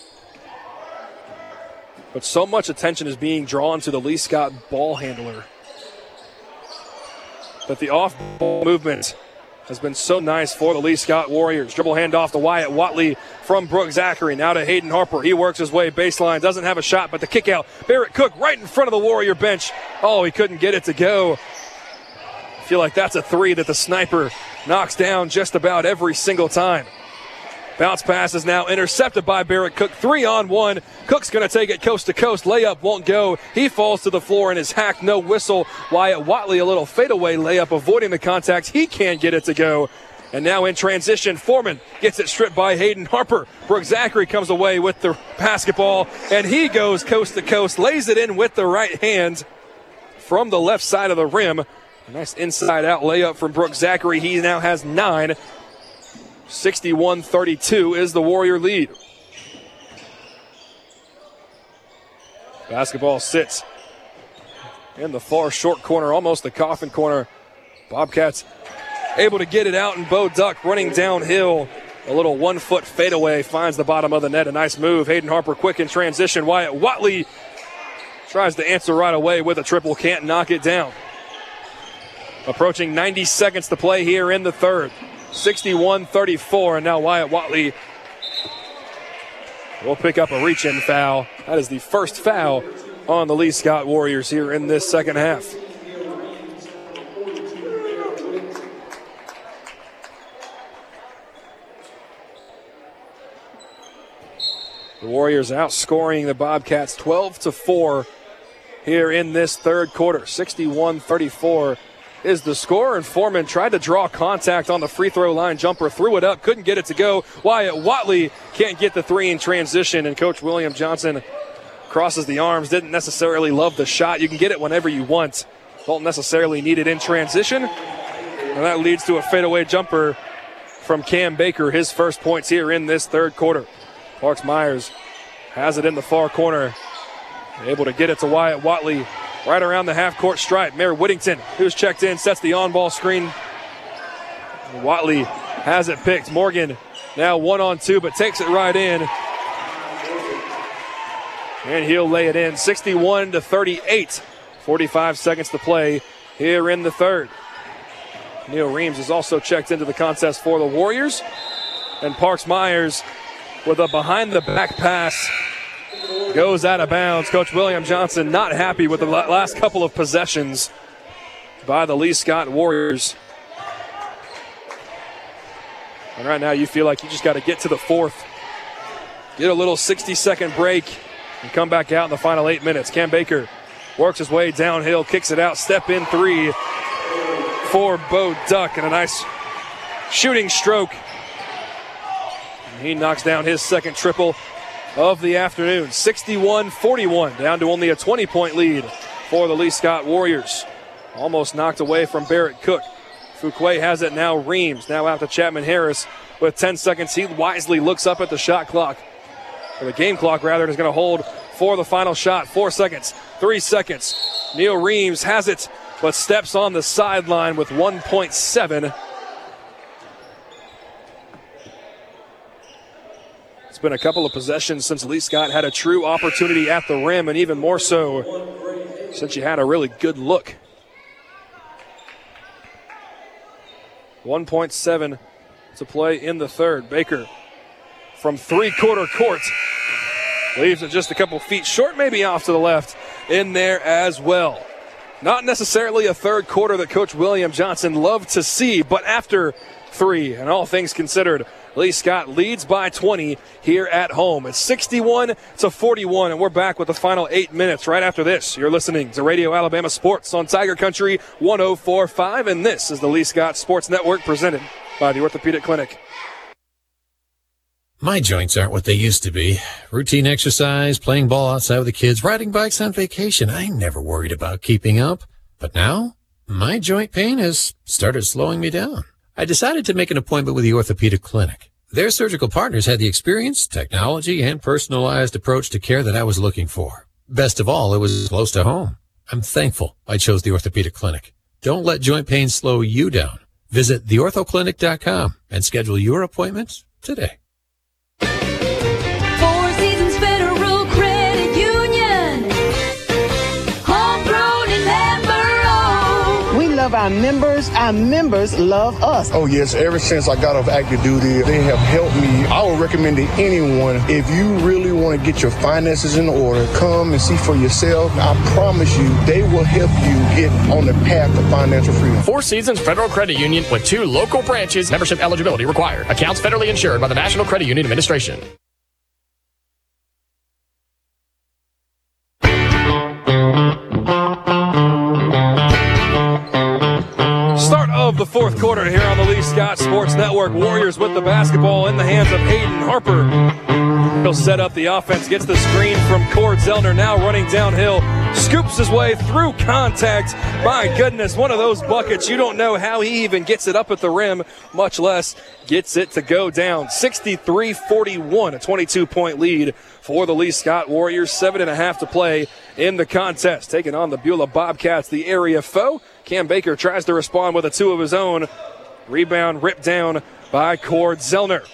But so much attention is being drawn to the Lee Scott ball handler that the off-ball movement has been so nice for the Lee Scott Warriors. Dribble handoff to Wyatt Watley from Brooke Zachary. Now to Hayden Harper. He works his way baseline. Doesn't have a shot, but the kick out. Barrett Cook right in front of the Warrior bench. Oh, he couldn't get it to go. I feel like that's a three that the sniper knocks down just about every single time. Bounce pass is now intercepted by Barrett Cook. 3-on-1. Cook's going to take it coast to coast. Layup won't go. He falls to the floor and is hacked. No whistle. Wyatt Watley, a little fadeaway layup, avoiding the contact. He can't get it to go. And now in transition, Foreman gets it stripped by Hayden Harper. Brooke Zachary comes away with the basketball, and he goes coast to coast, lays it in with the right hand from the left side of the rim. A nice inside-out layup from Brooke Zachary. He now has 9. 61-32 is the Warrior lead. Basketball sits in the far short corner, almost the coffin corner. Bobcats able to get it out, and Bo Duck running downhill. A little 1-foot fadeaway finds the bottom of the net. A nice move. Hayden Harper quick in transition. Wyatt Watley tries to answer right away with a triple. Can't knock it down. Approaching 90 seconds to play here in the third. 61-34, and now Wyatt Watley will pick up a reach-in foul. That is the first foul on the Lee Scott Warriors here in this second half. The Warriors outscoring the Bobcats 12-4 here in this third quarter. 61-34 is the score, and Foreman tried to draw contact on the free throw line jumper, threw it up, couldn't get it to go. Wyatt Watley can't get the three in transition, and Coach William Johnson crosses the arms. Didn't necessarily love the shot. You can get it whenever you want. Don't necessarily need it in transition. And that leads to a fadeaway jumper from Cam Baker, his first points here in this third quarter. Parks Myers has it in the far corner, able to get it to Wyatt Watley right around the half-court stripe. Mayor Whittington, who's checked in, sets the on-ball screen. Watley has it picked. Morgan now 1-on-2, but takes it right in. And he'll lay it in. 61-38. 45 seconds to play here in the third. Neil Reams is also checked into the contest for the Warriors. And Parks Myers with a behind-the-back pass goes out of bounds. Coach William Johnson not happy with the last couple of possessions by the Lee Scott Warriors. And right now you feel like you just got to get to the fourth, get a little 60-second break, and come back out in the final 8 minutes. Cam Baker works his way downhill, kicks it out, step-in three for Bo Duck, and a nice shooting stroke. And he knocks down his second triple of the afternoon. 61-41, down to only a 20-point lead for the Lee Scott Warriors. Almost knocked away from Barrett Cook. Fuquay has it now. Reams now out to Chapman Harris with 10 seconds. He wisely looks up at the shot clock, or the game clock rather, and is going to hold for the final shot. 4 seconds, 3 seconds. Neil Reams has it, but steps on the sideline with 1.7. It's been a couple of possessions since Lee Scott had a true opportunity at the rim, and even more so since you had a really good look. 1.7 to play in the third. Baker from three-quarter court leaves it just a couple feet short, maybe off to the left in there as well. Not necessarily a third quarter that Coach William Johnson loved to see, but after three, and all things considered, Lee Scott leads by 20 here at home. It's 61-41, and we're back with the final 8 minutes right after this. You're listening to Radio Alabama Sports on Tiger Country 104.5, and this is the Lee Scott Sports Network presented by the Orthopedic Clinic. My joints aren't what they used to be. Routine exercise, playing ball outside with the kids, riding bikes on vacation. I never worried about keeping up. But now, my joint pain has started slowing me down. I decided to make an appointment with the Orthopedic Clinic. Their surgical partners had the experience, technology, and personalized approach to care that I was looking for. Best of all, it was close to home. I'm thankful I chose the Orthopedic Clinic. Don't let joint pain slow you down. Visit theorthoclinic.com and schedule your appointments today. Four Seasons Federal Credit Union. Homegrown and member-owned. We love love our members love us. Oh, yes. Ever since I got off active duty, they have helped me. I would recommend to anyone, if you really want to get your finances in order, come and see for yourself. I promise you, they will help you get on the path to financial freedom. Four Seasons Federal Credit Union with 2 local branches. Membership eligibility required. Accounts federally insured by the National Credit Union Administration. Start of the fourth quarter here on the Lee Scott Sports Network. Warriors with the basketball in the hands of Hayden Harper. He'll set up the offense, gets the screen from Cord Zellner, now running downhill, scoops his way through contact. My goodness, one of those buckets. You don't know how he even gets it up at the rim, much less gets it to go down. 63-41, a 22-point lead for the Lee Scott Warriors. 7.5 to play in the contest. Taking on the Beulah Bobcats, the area foe. Cam Baker tries to respond with a 2 of his own. Rebound ripped down by Cord Zellner.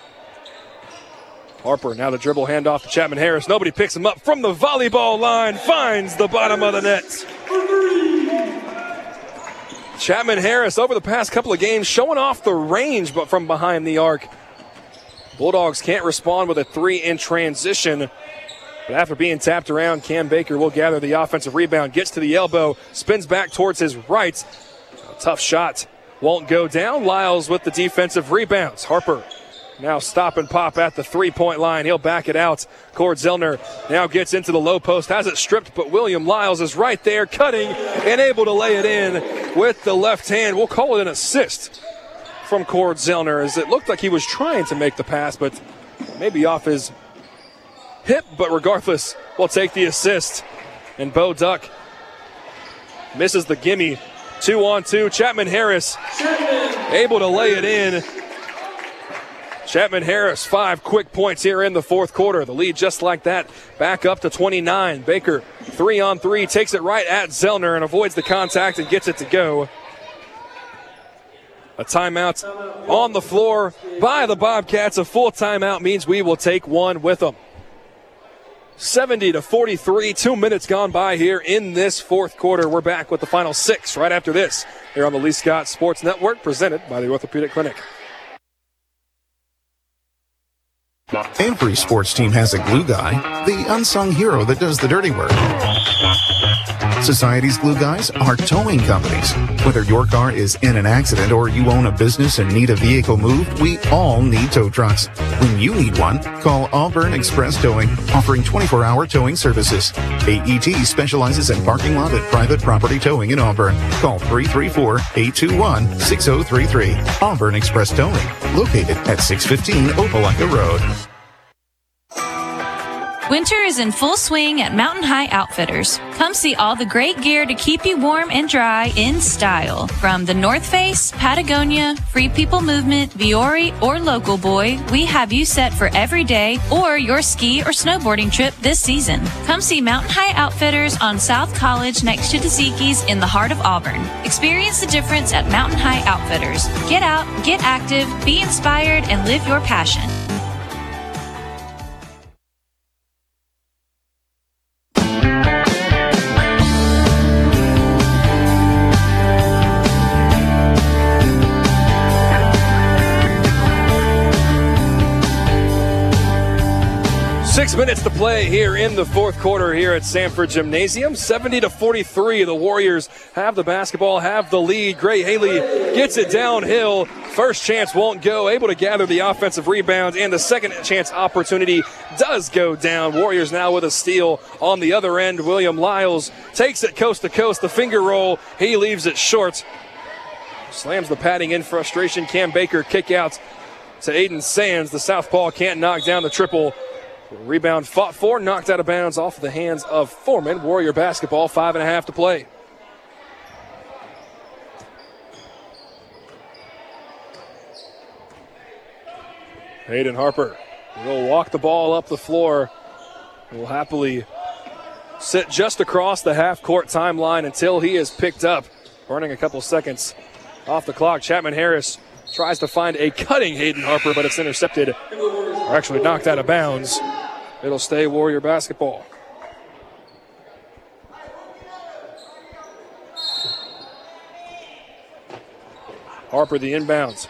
Harper now the dribble handoff to Chapman Harris. Nobody picks him up from the volleyball line. Finds the bottom of the net. Chapman Harris over the past couple of games showing off the range, but from behind the arc. Bulldogs can't respond with a 3 in transition. But after being tapped around, Cam Baker will gather the offensive rebound. Gets to the elbow. Spins back towards his right. A tough shot. Won't go down. Lyles with the defensive rebounds. Harper now stop and pop at the 3-point line. He'll back it out. Cord Zellner now gets into the low post. Has it stripped, but William Lyles is right there cutting and able to lay it in with the left hand. We'll call it an assist from Cord Zellner, as it looked like he was trying to make the pass, but maybe off his hip. But regardless, we'll take the assist. And Bo Duck misses the gimme. 2-on-2. Chapman Harris able to lay it in. Chapman Harris, 5 quick points here in the fourth quarter. The lead just like that, back up to 29. Baker, 3-on-3, takes it right at Zellner and avoids the contact and gets it to go. A timeout on the floor by the Bobcats. A full timeout means we will take one with them. 70-43, 2 minutes gone by here in this fourth quarter. We're back with the final 6 right after this here on the Lee Scott Sports Network, presented by the Orthopedic Clinic. Every sports team has a glue guy, the unsung hero that does the dirty work. Society's glue guys are towing companies. Whether your car is in an accident or you own a business and need a vehicle moved, we all need tow trucks. When you need one, call Auburn Express Towing, offering 24-hour towing services. AET specializes in parking lot and private property towing in Auburn. Call 334-821-6033. Auburn Express Towing, located at 615 Opelika Road. Winter is in full swing at Mountain High Outfitters. Come see all the great gear to keep you warm and dry in style. From the North Face, Patagonia, Free People Movement, Viore, or Local Boy, we have you set for every day or your ski or snowboarding trip this season. Come see Mountain High Outfitters on South College next to Tzatziki's in the heart of Auburn. Experience the difference at Mountain High Outfitters. Get out, get active, be inspired, and live your passion. Minutes to play here in the fourth quarter here at Sanford Gymnasium. 70-43. The Warriors have the basketball, have the lead. Gray Haley gets it downhill. First chance won't go. Able to gather the offensive rebound, and the second chance opportunity does go down. Warriors now with a steal on the other end. William Lyles takes it coast to coast. The finger roll. He leaves it short. Slams the padding in frustration. Cam Baker kick out to Aiden Sands. The southpaw can't knock down the triple. Rebound fought for, knocked out of bounds off the hands of Foreman. Warrior basketball, 5.5 to play. Hayden Harper will walk the ball up the floor. Will happily sit just across the half-court timeline until he is picked up. Burning a couple seconds off the clock. Chapman Harris tries to find a cutting Hayden Harper, but it's intercepted, or actually knocked out of bounds. It'll stay Warrior basketball. Harper the inbounds.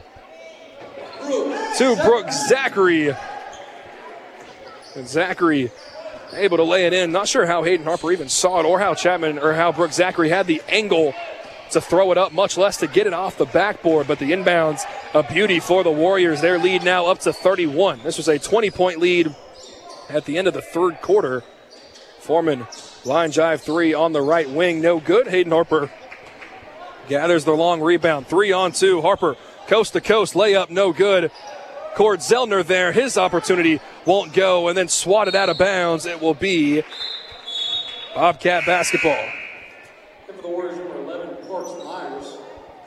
To Brooke Zachary. And Zachary able to lay it in. Not sure how Hayden Harper even saw it or how Chapman or how Brooke Zachary had the angle to throw it up, much less to get it off the backboard. But the inbounds, a beauty for the Warriors. Their lead now up to 31. This was a 20-point lead at the end of the third quarter. Foreman, line drive three on the right wing, no good. Hayden Harper gathers the long rebound. 3-on-2. Harper, coast to coast, layup, no good. Cord Zellner there, his opportunity won't go, and then swatted out of bounds. It will be Bobcat basketball. For the Warriors, number 11, Parks Myers.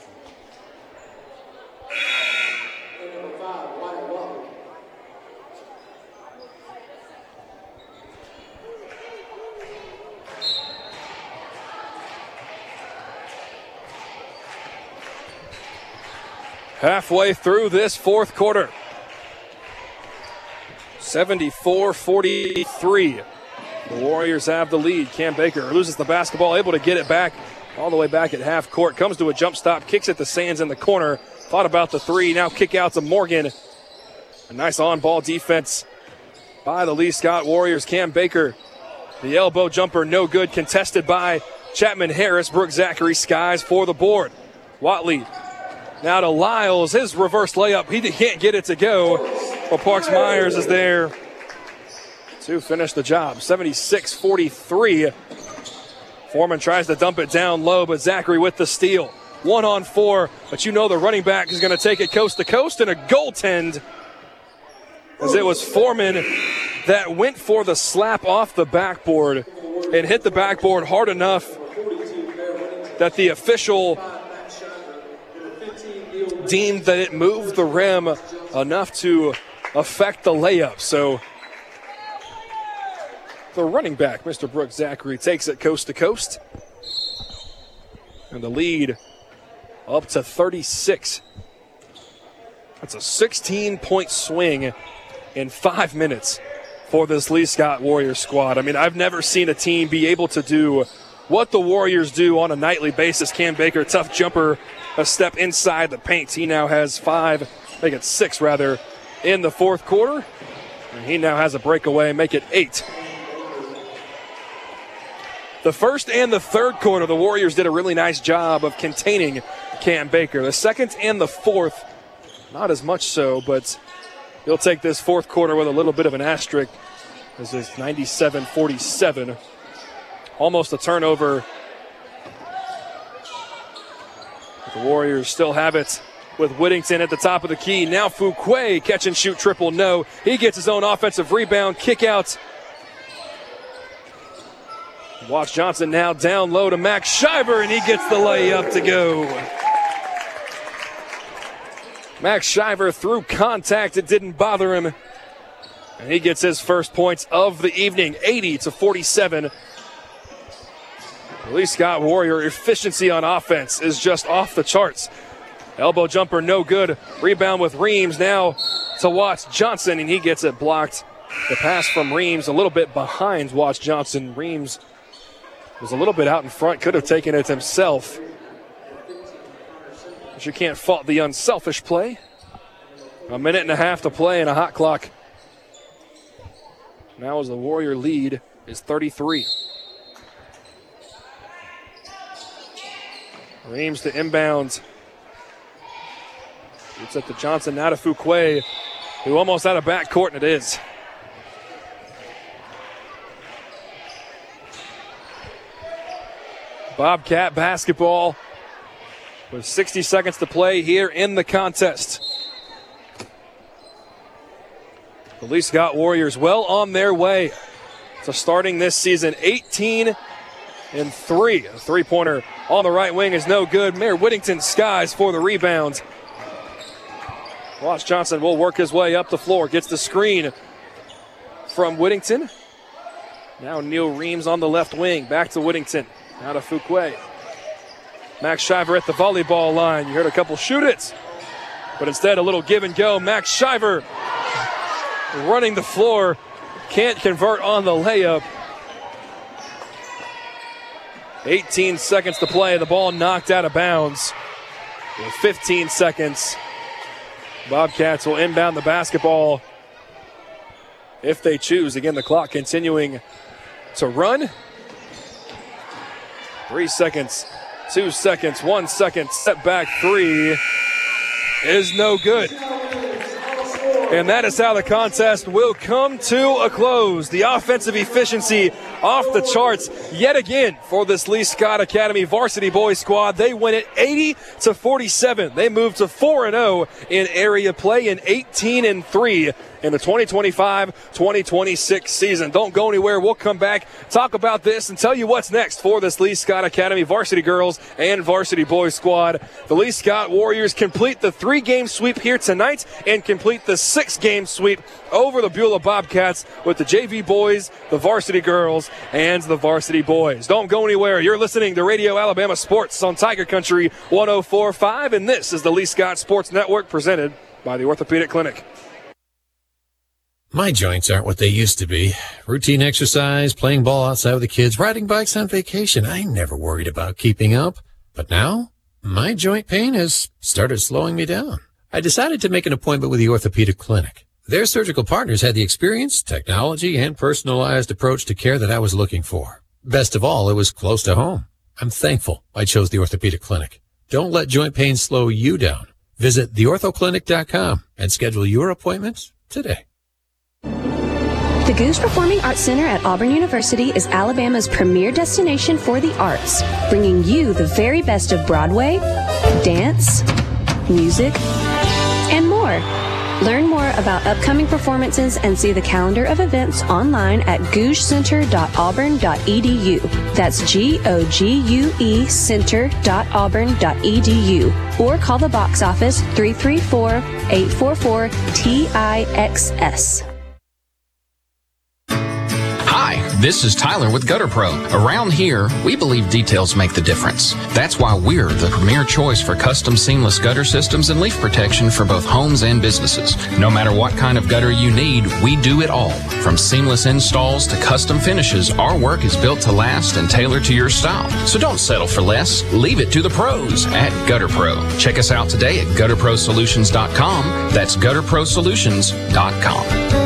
And number 5, Wyatt Watley. Halfway through this fourth quarter. 74-43. The Warriors have the lead. Cam Baker loses the basketball, able to get it back all the way back at half court. Comes to a jump stop, kicks it to Sands in the corner. Thought about the three, now kick out to Morgan. A nice on-ball defense by the Lee Scott Warriors. Cam Baker, the elbow jumper, no good. Contested by Chapman Harris. Brooke Zachary skies for the board. Watley now to Lyles. His reverse layup, he can't get it to go. Well, Parks Myers is there to finish the job. 76-43. Foreman tries to dump it down low, but Zachary with the steal. 1-on-4, but you know the running back is going to take it coast to coast and a goaltend, as it was Foreman that went for the slap off the backboard and hit the backboard hard enough that the official deemed that it moved the rim enough to affect the layup. So the running back, Mr. Brooke Zachary, takes it coast to coast. And the lead up to 36. That's a 16-point swing in 5 minutes for this Lee Scott Warriors squad. I mean, I've never seen a team be able to do what the Warriors do on a nightly basis. Cam Baker, tough jumper, a step inside the paint. He now has 5, make it 6 rather, in the fourth quarter. And he now has a breakaway, make it 8. The first and the third quarter, the Warriors did a really nice job of containing Cam Baker. The second and the fourth, not as much so, but he'll take this fourth quarter with a little bit of an asterisk. This is 97-47. Almost a turnover. The Warriors still have it with Whittington at the top of the key. Now Fuquay, catch and shoot triple, no. He gets his own offensive rebound, kick out. Watch Johnson now down low to Max Shiver, and he gets the layup to go. Max Shiver through contact, it didn't bother him. And he gets his first points of the evening, 80-47. Lee Scott Warrior efficiency on offense is just off the charts. Elbow jumper, no good. Rebound with Reams now to Watts Johnson, and he gets it blocked. The pass from Reams a little bit behind Watts Johnson. Reams was a little bit out in front, could have taken it himself. But you can't fault the unselfish play. A minute and a half to play and a hot clock. Now as the Warrior lead is 33. Reams to inbounds. It's at the Johnson, now to Fuquay, who almost out of backcourt, and it is. Bobcat basketball with 60 seconds to play here in the contest. The Lee Scott Warriors well on their way to starting this season 18-3. A three-pointer on the right wing is no good. Mayor Whittington skies for the rebound. Watts Johnson will work his way up the floor. Gets the screen from Whittington. Now Neil Reams on the left wing. Back to Whittington. Now to Fuquay. Max Shiver at the volleyball line. You heard a couple shoot it. But instead a little give and go. Max Shiver running the floor. Can't convert on the layup. 18 seconds to play. The ball knocked out of bounds. with 15 seconds. Bobcats will inbound the basketball if they choose. Again, the clock continuing to run. 3 seconds, 2 seconds, 1 second, step back three is no good. And that is how the contest will come to a close. The offensive efficiency off the charts yet again for this Lee Scott Academy varsity boys squad. They win it 80-47. They move to 4-0 in area play and 18-3 in the 2025-2026 season. Don't go anywhere. We'll come back, talk about this, and tell you what's next for this Lee Scott Academy varsity girls and varsity boys squad. The Lee Scott Warriors complete the 3-game sweep here tonight and complete the 6-game sweep over the Beulah Bobcats with the JV boys, the varsity girls, and the varsity boys. Don't go anywhere. You're listening to Radio Alabama Sports on Tiger Country 104.5, and this is the Lee Scott Sports Network presented by the Orthopedic Clinic. My joints aren't what they used to be. Routine exercise, playing ball outside with the kids, riding bikes on vacation. I never worried about keeping up. But now, my joint pain has started slowing me down. I decided to make an appointment with the Orthopedic Clinic. Their surgical partners had the experience, technology, and personalized approach to care that I was looking for. Best of all, it was close to home. I'm thankful I chose the Orthopedic Clinic. Don't let joint pain slow you down. Visit theorthoclinic.com and schedule your appointments today. The Goose Performing Arts Center at Auburn University is Alabama's premier destination for the arts, bringing you the very best of Broadway, dance, music, and more. Learn more about upcoming performances and see the calendar of events online at gougecenter.auburn.edu. That's GOGUE center.auburn.edu. Or call the box office 334-844-TIXS. Hi, this is Tyler with Gutter Pro. Around here, we believe details make the difference. That's why we're the premier choice for custom seamless gutter systems and leaf protection for both homes and businesses. No matter what kind of gutter you need, we do it all. From seamless installs to custom finishes, our work is built to last and tailored to your style. So don't settle for less. Leave it to the pros at Gutter Pro. Check us out today at gutterprosolutions.com. That's gutterprosolutions.com.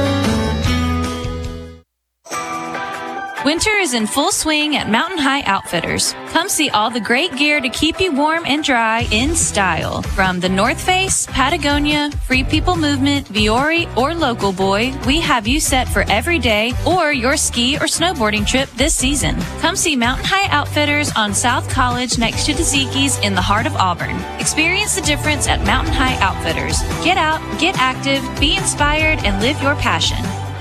Winter is in full swing at Mountain High Outfitters. Come see all the great gear to keep you warm and dry in style. From the North Face, Patagonia, Free People Movement, Viore, or Local Boy, we have you set for every day or your ski or snowboarding trip this season. Come see Mountain High Outfitters on South College next to Tzatziki's in the heart of Auburn. Experience the difference at Mountain High Outfitters. Get out, get active, be inspired, and live your passion.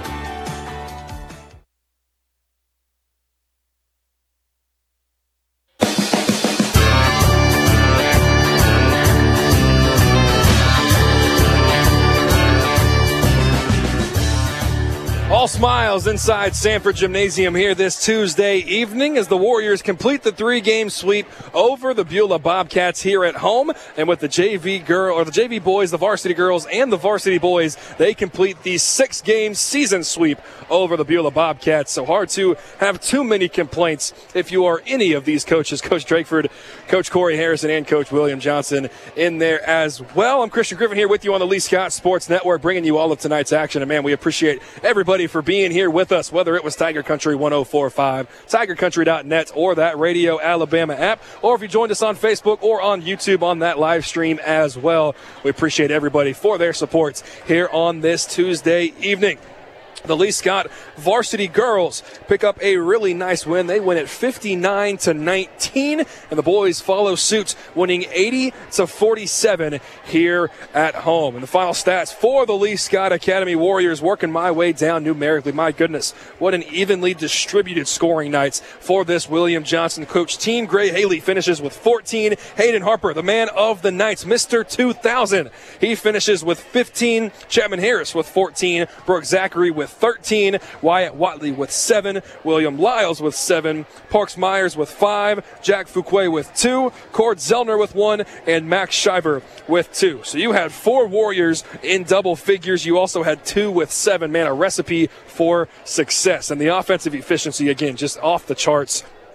All smiles inside Sanford Gymnasium here this Tuesday evening as the Warriors complete the 3-game sweep over the Beulah Bobcats here at home. And with the JV boys, the varsity girls, and the varsity boys, they complete the 6-game season sweep over the Beulah Bobcats. So hard to have too many complaints if you are any of these coaches, Coach Drakeford, Coach Corey Harrison, and Coach William Johnson in there as well. I'm Christian Griffin here with you on the Lee Scott Sports Network, bringing you all of tonight's action. And man, we appreciate everybody for being here with us, whether it was Tiger Country 104.5, tigercountry.net, or that Radio Alabama app, or if you joined us on Facebook or on YouTube on that live stream as well. We appreciate everybody for their support here on this Tuesday evening. The Lee Scott varsity girls pick up a really nice win. They win at 59-19, and the boys follow suit, winning 80-47 here at home. And the final stats for the Lee Scott Academy Warriors, working my way down numerically. My goodness, what an evenly distributed scoring nights for this William Johnson coach team. Gray Haley finishes with 14. Hayden Harper, the man of the nights, Mr. 2000. He finishes with 15. Chapman Harris with 14. Brooke Zachary with 13, Wyatt Watley with 7, William Lyles with 7, Parks Myers with 5, Jack Fuquay with 2, Cord Zellner with 1, and Max Shiver with 2. So you had 4 Warriors in double figures. You also had 2 with 7. Man, a recipe for success. And the offensive efficiency, again, just off the charts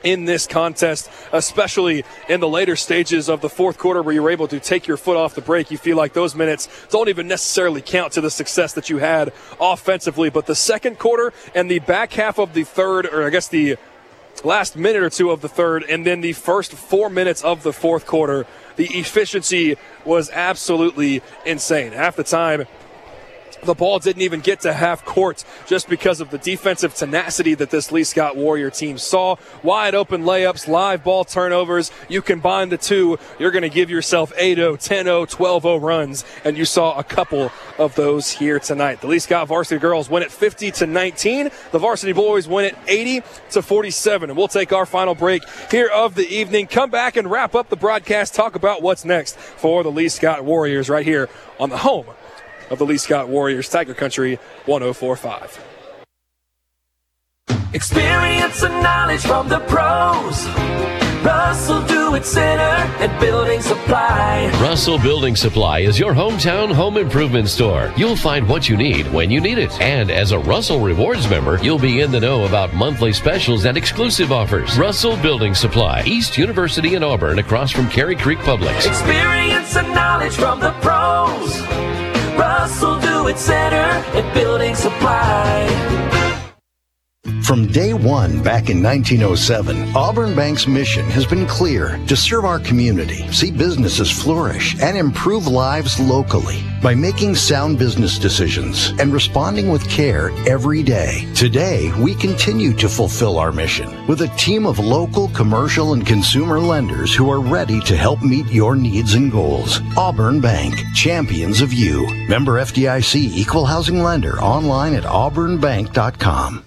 in this contest, especially in the later stages of the fourth quarter where you were able to take your foot off the brake. You feel like those minutes don't even necessarily count to the success that you had offensively. But the second quarter and the back half of the third, or I guess the last minute or two of the third, and then the first 4 minutes of the fourth quarter, the efficiency was absolutely insane. Half the time, the ball didn't even get to half court just because of the defensive tenacity that this Lee Scott Warrior team saw. Wide open layups, live ball turnovers. You combine the two, you're going to give yourself 8-0, 10-0, 12-0 runs, and you saw a couple of those here tonight. The Lee Scott varsity girls win it 50-19. The varsity boys win it 80-47. And we'll take our final break here of the evening. Come back and wrap up the broadcast. Talk about what's next for the Lee Scott Warriors right here on the home of the Lee Scott Warriors, Tiger Country 104.5. Experience and knowledge from the pros. Russell Do-It Center and Building Supply. Russell Building Supply is your hometown home improvement store. You'll find what you need when you need it. And as a Russell Rewards member, you'll be in the know about monthly specials and exclusive offers. Russell Building Supply, East University in Auburn, across from Cary Creek Publix. Experience and knowledge from the pros. Russell Do-It Center and Building Supply. From day one back in 1907, Auburn Bank's mission has been clear: to serve our community, see businesses flourish, and improve lives locally by making sound business decisions and responding with care every day. Today, we continue to fulfill our mission with a team of local, commercial, and consumer lenders who are ready to help meet your needs and goals. Auburn Bank, champions of you. Member FDIC, Equal Housing Lender, online at auburnbank.com.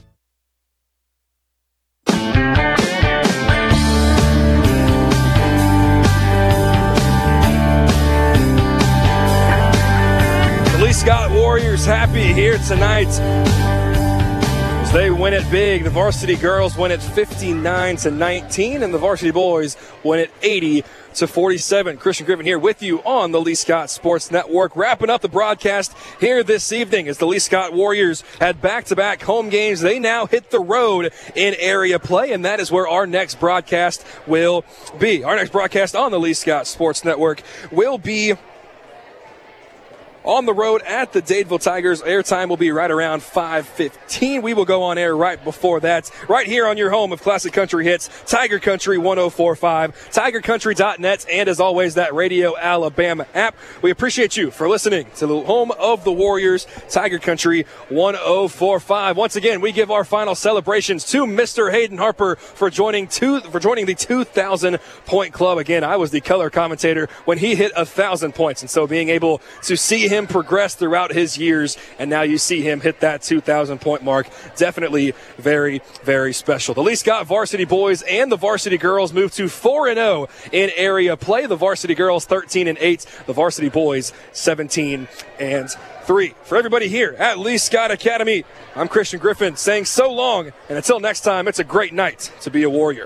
Lee Scott Warriors happy here tonight as they win it big. The varsity girls win it 59-19, and the varsity boys win it 80-47. Christian Griffin here with you on the Lee Scott Sports Network, wrapping up the broadcast here this evening as the Lee Scott Warriors had back-to-back home games. They now hit the road in area play, and that is where our next broadcast will be. Our next broadcast on the Lee Scott Sports Network will be on the road at the Dadeville Tigers. Airtime will be right around 5:15. We will go on air right before that, right here on your home of classic country hits, Tiger Country 104.5, tigercountry.net, and as always, that Radio Alabama app. We appreciate you for listening to the home of the Warriors, Tiger Country 104.5. Once again, we give our final celebrations to Mr. Hayden Harper for joining the 2,000 point club. Again, I was the color commentator when he hit 1,000 points, and so being able to see him progress throughout his years, and now you see him hit that 2,000 point mark. Definitely very, very special. The Lee Scott varsity boys and the varsity girls move to 4-0 in area play. The varsity girls 13-8, the varsity boys 17-3. For everybody here at Lee Scott Academy, I'm Christian Griffin saying so long, and until next time, it's a great night to be a Warrior.